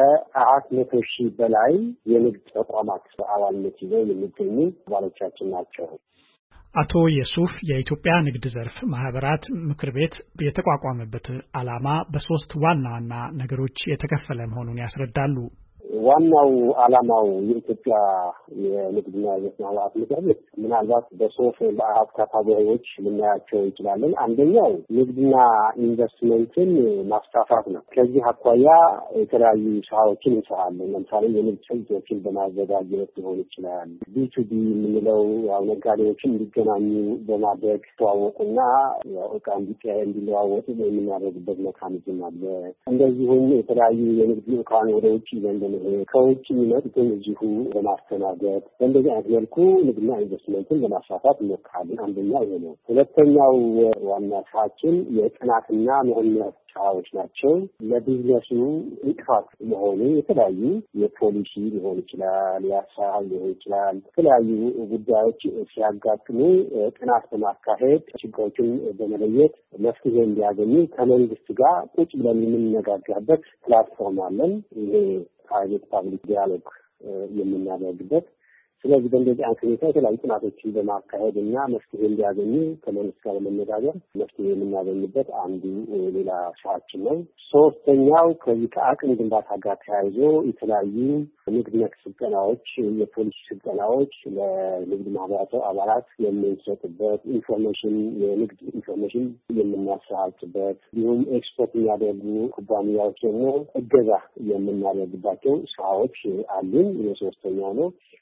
ከ400,000 በላይ የንግድ ተቋማት በአባልነት ይዘው የሚገኙ አባሎቻችን ናቸው። አቶ ዩሱፍ የኢትዮጵያ ንግድ ዘርፍ ማህበራት ምክር ቤት የተቋቋመበት ዓላማ በ3 ዋና ዋና ነገሮች የተከፈለ መሆኑን ያስረዳሉ። ዋናው ዓላማው የኢትዮጵያ የንግድና የዘርፍ ማህበራት ምክር ቤት ምናልባት በ3 ወይም በ4 ካታጎሪዎች ልናያቸው እንችላለን። አንደኛው ንግድና ኢንቨስትመንትን ማስፋፋት ነው። ከዚህ አኳያ የተለያዩ ስራዎችን እንሰራለን። ለምሳሌ የንግድ ሰንቶችን በማዘጋጀት ሊሆን ይችላል። ቢ2ቢ የምንለው ያው ነጋዴዎችን እንዲገናኙ በማድረግ ተዋወቁና እቃ እንዲለዋወጡ የምናደርግበት ሜካኒዝም አለ። እንደዚሁም የተለያዩ የንግድ ዕቃን ወደ ውጭ ይዘን ከውጭ የሚመጡትን እዚሁ በማስተናገድ በእንደዚህ አይነት መልኩ ንግድና ኢንቨስትመንትን ለማስፋፋት እንሞክራለን። አንደኛው ይሄ ነው። ሁለተኛው ዋና ስራችን የጥናትና ምርምር ስራዎች ናቸው። ለቢዝነሱ እንቅፋት የሆኑ የተለያዩ የፖሊሲ ሊሆን ይችላል፣ የአሰራር ሊሆን ይችላል፣ የተለያዩ ጉዳዮች ሲያጋጥሙ ጥናት በማካሄድ ችግሮችን በመለየት መፍትሄ እንዲያገኙ ከመንግስት ጋር ቁጭ ብለን የምንነጋገርበት ፕላትፎርም አለን። ይሄ ፕራይቬት ፓብሊክ ዲያሎግ የምናደርግበት። ስለዚህ በእንደዚህ አይነት ሁኔታ የተለያዩ ጥናቶችን በማካሄድ እና መፍትሄ እንዲያገኙ ከመንግስት ጋር በመነጋገር መፍትሄ የምናገኝበት አንዱ ሌላ ስራችን ነው። ሶስተኛው ከዚህ ከአቅም ግንባታ ጋር ተያይዞ የተለያዩ ንግድ ነክ ስልጠናዎች፣ የፖሊሲ ስልጠናዎች ለንግድ ማህበረሰብ አባላት የምንሰጥበት፣ ኢንፎርሜሽን የንግድ ኢንፎርሜሽን የምናሰራጭበት፣ እንዲሁም ኤክስፖርት የሚያደርጉ ኩባንያዎች ደግሞ እገዛ የምናደርግባቸው ስራዎች አሉን። የሶስተኛው ነው። ምናልባት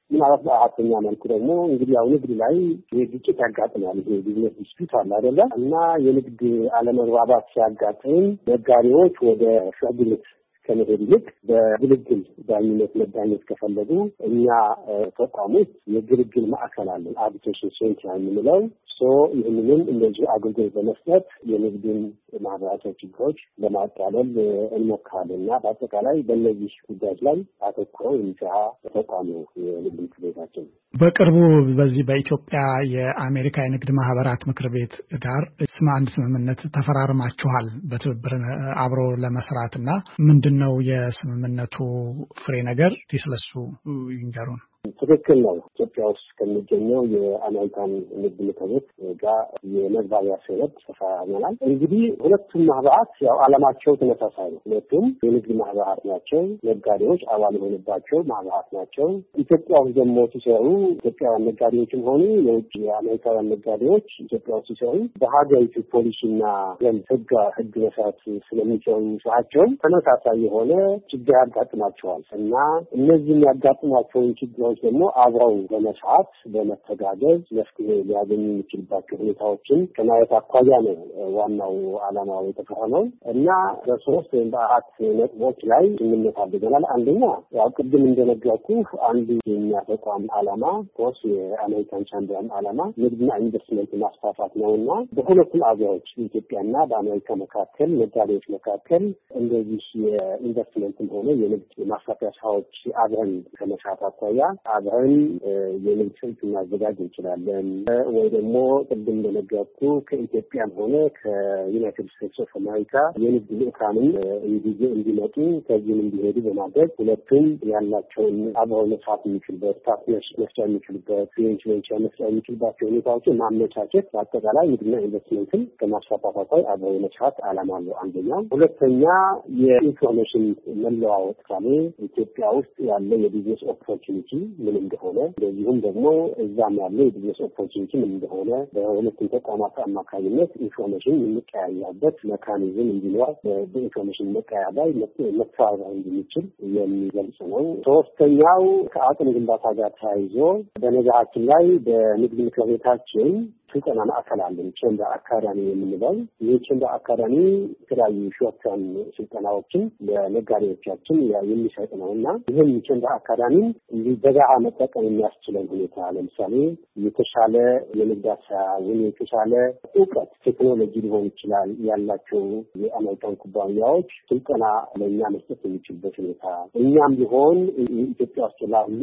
በአራተኛ መልኩ ደግሞ እንግዲህ ያው ንግድ ላይ የግጭት ያጋጥማል። ይሄ ቢዝነስ ዲስፒት አለ አይደለ? እና የንግድ አለመግባባት ሲያጋጥም ነጋዴዎች ወደ ፍርድ ቤት ከመሄድ ይልቅ በግልግል ዳኝነት መዳኘት ከፈለጉ እኛ ተቋሞች የግልግል ማዕከል አለን፣ አርቢትሬሽን ሴንተር የምንለው። ይህንንም እንደዚህ አገልግሎት በመስጠት የንግድን ማህበራዊ ችግሮች ለማቃለል እንሞክራለን እና በአጠቃላይ በእነዚህ ጉዳዮች ላይ አተኩረው የሚሰራ ተቋም ነው የንግድ ምክር ቤታችን። በቅርቡ በዚህ በኢትዮጵያ የአሜሪካ የንግድ ማህበራት ምክር ቤት ጋር አንድ ስምምነት ተፈራርማችኋል በትብብር አብሮ ለመስራትና ምንድነው የስምምነቱ ፍሬ ነገር? ስለሱ ይንገሩን። ትክክል ነው። ኢትዮጵያ ውስጥ ከሚገኘው የአሜሪካን ንግድ ምክር ቤት ጋር የመግባቢያ ሰነድ ተፈራርመናል። እንግዲህ ሁለቱም ማህበራት ያው ዓላማቸው ተመሳሳይ ነው። ሁለቱም የንግድ ማህበራት ናቸው። ነጋዴዎች አባል የሆኑባቸው ማህበራት ናቸው። ኢትዮጵያ ውስጥ ደግሞ ሲሰሩ ኢትዮጵያውያን ነጋዴዎችም ሆኑ የውጭ የአሜሪካውያን ነጋዴዎች ኢትዮጵያ ውስጥ ሲሰሩ በሀገሪቱ ፖሊሲና ህግ መሰረት ስለሚሰሩ ስራቸው ተመሳሳይ የሆነ ችግር ያጋጥማቸዋል እና እነዚህም ያጋጥሟቸውን ችግሮች ደግሞ አብረው በመስራት በመተጋገዝ መፍትሄ ሊያገኙ የሚችልባቸው ሁኔታዎችን ከማየት አኳያ ነው ዋናው ዓላማው የተፈረመው እና በሶስት ወይም በአራት ነጥቦች ላይ ስምምነት አድርገናል። አንደኛ ያው ቅድም እንደነገርኩ አንዱ የኛ ተቋም ዓላማ ኮርስ የአሜሪካን ቻምበር ዓላማ ንግድና ኢንቨስትመንት ማስፋፋት ነውና በሁለቱም አገሮች በኢትዮጵያና በአሜሪካ መካከል ነጋዴዎች መካከል እንደዚህ የኢንቨስትመንትም ሆነ የንግድ ማስፋፊያ ስራዎች አብረን ከመስራት አኳያ አብረን የንግድ ስልት ማዘጋጅ እንችላለን ወይ ደግሞ ቅድም እንደነገርኩ ከኢትዮጵያም ሆነ ከዩናይትድ ስቴትስ ኦፍ አሜሪካ የንግድ ልኡካንን እንዲመጡ ከዚህም እንዲሄዱ በማድረግ ሁለቱም ያላቸውን አብረው መስራት የሚችሉበት ፓርትነርሽፕ መፍጠር የሚችሉበት ቬንቸር መፍጠር የሚችሉባቸው ሁኔታዎችን ማመቻቸት በአጠቃላይ ንግድና ኢንቨስትመንትን ከማስፋፋት አኳያ አብረው መስራት ዓላማ አለው አንደኛው። ሁለተኛ የኢንፎርሜሽን መለዋወጥ ካለ ኢትዮጵያ ውስጥ ያለ የቢዝነስ ኦፖርቹኒቲ ምን እንደሆነ እንደዚሁም ደግሞ እዛም ያለው የቢዝነስ ኦፖርቹኒቲ ምን እንደሆነ በሁለቱም ተቋማት አማካኝነት ኢንፎርሜሽን የምንቀያየርበት ሜካኒዝም እንዲኖር በኢንፎርሜሽን መቀያየር ላይ መተባበር እንዲችል የሚገልጽ ነው። ሶስተኛው ከአቅም ግንባታ ጋር ተያይዞ በነገራችን ላይ በንግድ ምክር ቤታችን ስልጠና ማዕከል አለን፣ ቼምበር አካዳሚ የምንለው። ይህ ቼምበር አካዳሚ የተለያዩ ሾርተርም ስልጠናዎችን ለነጋዴዎቻችን የሚሰጥ ነው እና ይህም ቼምበር አካዳሚ በጋራ መጠቀም የሚያስችለን ሁኔታ ለምሳሌ የተሻለ የንግድ አሰራር ወይም የተሻለ እውቀት ቴክኖሎጂ ሊሆን ይችላል ያላቸው የአሜሪካን ኩባንያዎች ስልጠና ለእኛ መስጠት የሚችልበት ሁኔታ፣ እኛም ቢሆን ኢትዮጵያ ውስጥ ላሉ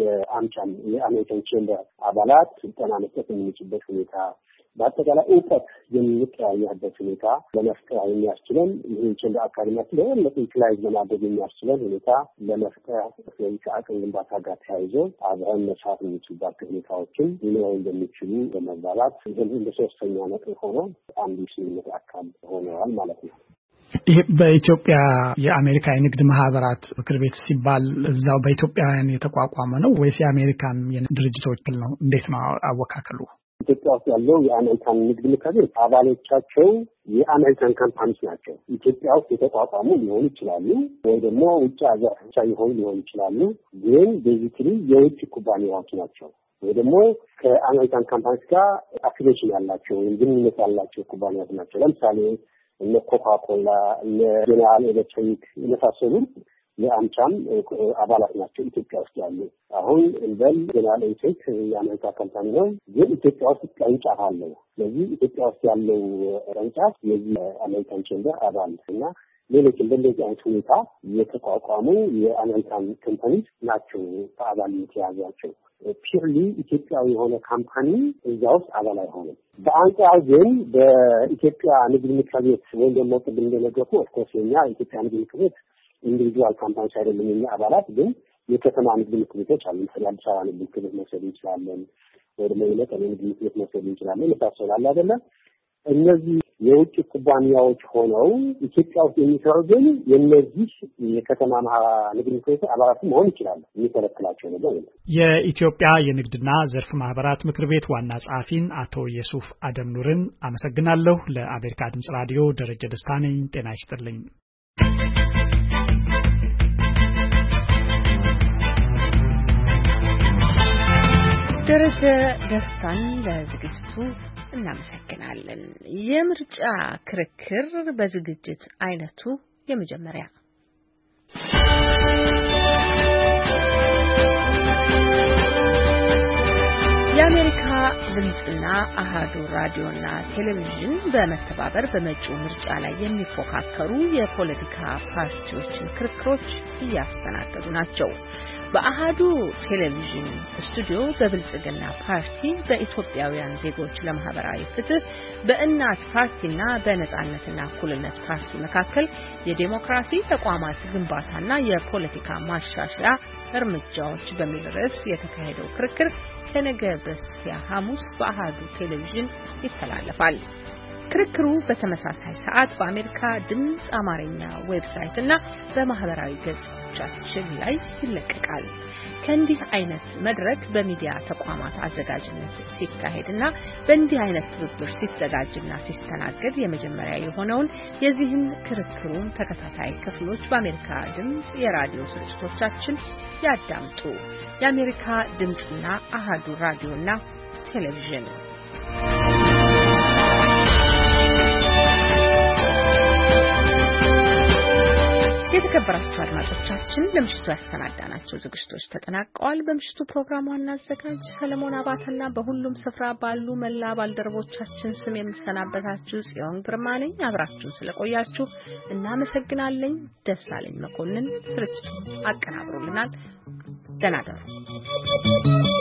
የአሜሪካን ቼምበር አባላት ስልጠና መስጠት የሚችልበት ሁኔታ፣ በአጠቃላይ እውቀት የሚቀያየርበት ሁኔታ ለመፍጠር የሚያስችለን ይህ ቼምበር አካዳሚያችን ለበለጠ ዩቲላይዝ ለማድረግ የሚያስችለን ሁኔታ ለመፍጠር ከአቅም ግንባታ ጋር ተያይዞ አብረን መስራት የሚችልባቸው ሁኔታዎችን ሊኖሩ እንደሚችሉ በመግባባት እንደ ሶስተኛ ነጥብ ሆኖ አንዱ ስምምነት አካል ሆነዋል ማለት ነው። ይህ በኢትዮጵያ የአሜሪካ የንግድ ማህበራት ምክር ቤት ሲባል እዛው በኢትዮጵያውያን የተቋቋመ ነው ወይስ የአሜሪካን ድርጅቶች ነው? እንዴት ነው አወካከሉ? ኢትዮጵያ ውስጥ ያለው የአሜሪካን ንግድ ምክር ቤት አባሎቻቸው የአሜሪካን ካምፓኒዎች ናቸው። ኢትዮጵያ ውስጥ የተቋቋሙ ሊሆኑ ይችላሉ ወይ ደግሞ ውጭ ሀገር ብቻ ሊሆኑ ይችላሉ። ግን ቤዚክሊ የውጭ ኩባንያዎች ናቸው ወይ ደግሞ ከአሜሪካን ካምፓኒዎች ጋር አፊሊዬሽን ያላቸው ወይም ግንኙነት ያላቸው ኩባንያዎች ናቸው። ለምሳሌ እነ ኮካኮላ፣ እነ ጄኔራል ኤሌክትሪክ የመሳሰሉ የአምቻም አባላት ናቸው ኢትዮጵያ ውስጥ ያሉ። አሁን እንበል ጄኔራል ኤሌክትሪክ የአሜሪካ ካምፓኒ ነው፣ ግን ኢትዮጵያ ውስጥ ቅርንጫፍ አለው። ስለዚህ ኢትዮጵያ ውስጥ ያለው ቅርንጫፍ የዚህ አሜሪካን ቼምበር አባል እና ሌሎች እንደዚህ አይነት ሁኔታ የተቋቋሙ የአሜሪካን ካምፓኒ ናቸው በአባልነት የያዟቸው። ፒርሊ ኢትዮጵያዊ የሆነ ካምፓኒ እዛ ውስጥ አባል አይሆንም። በአንጻሩ ግን በኢትዮጵያ ንግድ ምክር ቤት ወይም ደግሞ ቅድም እንደነገርኩ ኦፍኮርስ የኛ ኢትዮጵያ ንግድ ምክር ቤት ኢንዲቪጁዋል ካምፓኒዎች አይደለም የኛ አባላት፣ ግን የከተማ ንግድ ምክር ቤቶች አሉ። ለምሳሌ አዲስ አበባ ንግድ ምክር ቤት መውሰድ እንችላለን፣ ወይ ደግሞ የመቀሌ ንግድ ምክር ቤት መውሰድ እንችላለን። የመሳሰላል አይደለም። እነዚህ የውጭ ኩባንያዎች ሆነው ኢትዮጵያ ውስጥ የሚሰሩ ግን የነዚህ የከተማ ንግድ ምክር ቤት አባላት መሆን ይችላሉ። የሚከለክላቸው ነገር የለም። የኢትዮጵያ የንግድና ዘርፍ ማህበራት ምክር ቤት ዋና ጸሐፊን አቶ የሱፍ አደም ኑርን አመሰግናለሁ። ለአሜሪካ ድምጽ ራዲዮ ደረጀ ደስታ ነኝ። ጤና ይስጥልኝ። ደረጀ ደስታን ለዝግጅቱ እናመሰግናለን። የምርጫ ክርክር በዝግጅት አይነቱ የመጀመሪያ የአሜሪካ ድምጽና አሃዱ ራዲዮና ቴሌቪዥን በመተባበር በመጪው ምርጫ ላይ የሚፎካከሩ የፖለቲካ ፓርቲዎችን ክርክሮች እያስተናገዱ ናቸው። በአሃዱ ቴሌቪዥን ስቱዲዮ በብልጽግና ፓርቲ፣ በኢትዮጵያውያን ዜጎች ለማህበራዊ ፍትህ፣ በእናት ፓርቲና በነጻነትና እኩልነት ፓርቲ መካከል የዴሞክራሲ ተቋማት ግንባታና የፖለቲካ ማሻሻያ እርምጃዎች በሚል ርዕስ የተካሄደው ክርክር ከነገ በስቲያ ሐሙስ በአሃዱ ቴሌቪዥን ይተላለፋል። ክርክሩ በተመሳሳይ ሰዓት በአሜሪካ ድምጽ አማርኛ ዌብሳይት እና በማህበራዊ ገጾቻችን ላይ ይለቀቃል። ከእንዲህ አይነት መድረክ በሚዲያ ተቋማት አዘጋጅነት ሲካሄድና በእንዲህ አይነት ትብብር ሲዘጋጅና ሲስተናገድ የመጀመሪያ የሆነውን የዚህን ክርክሩን ተከታታይ ክፍሎች በአሜሪካ ድምጽ የራዲዮ ስርጭቶቻችን ያዳምጡ። የአሜሪካ ድምጽና አሃዱ ራዲዮና ቴሌቪዥን የተከበራችሁ አድማጮቻችን ለምሽቱ ያሰናዳናቸው ዝግጅቶች ተጠናቀዋል። በምሽቱ ፕሮግራም ዋና አዘጋጅ ሰለሞን አባተና በሁሉም ስፍራ ባሉ መላ ባልደረቦቻችን ስም የምሰናበታችሁ ጽዮን ግርማ ነኝ። አብራችሁን ስለቆያችሁ እናመሰግናለን። ደሳለኝ መኮንን ስርጭቱን አቀናብሮልናል። ደህና እደሩ።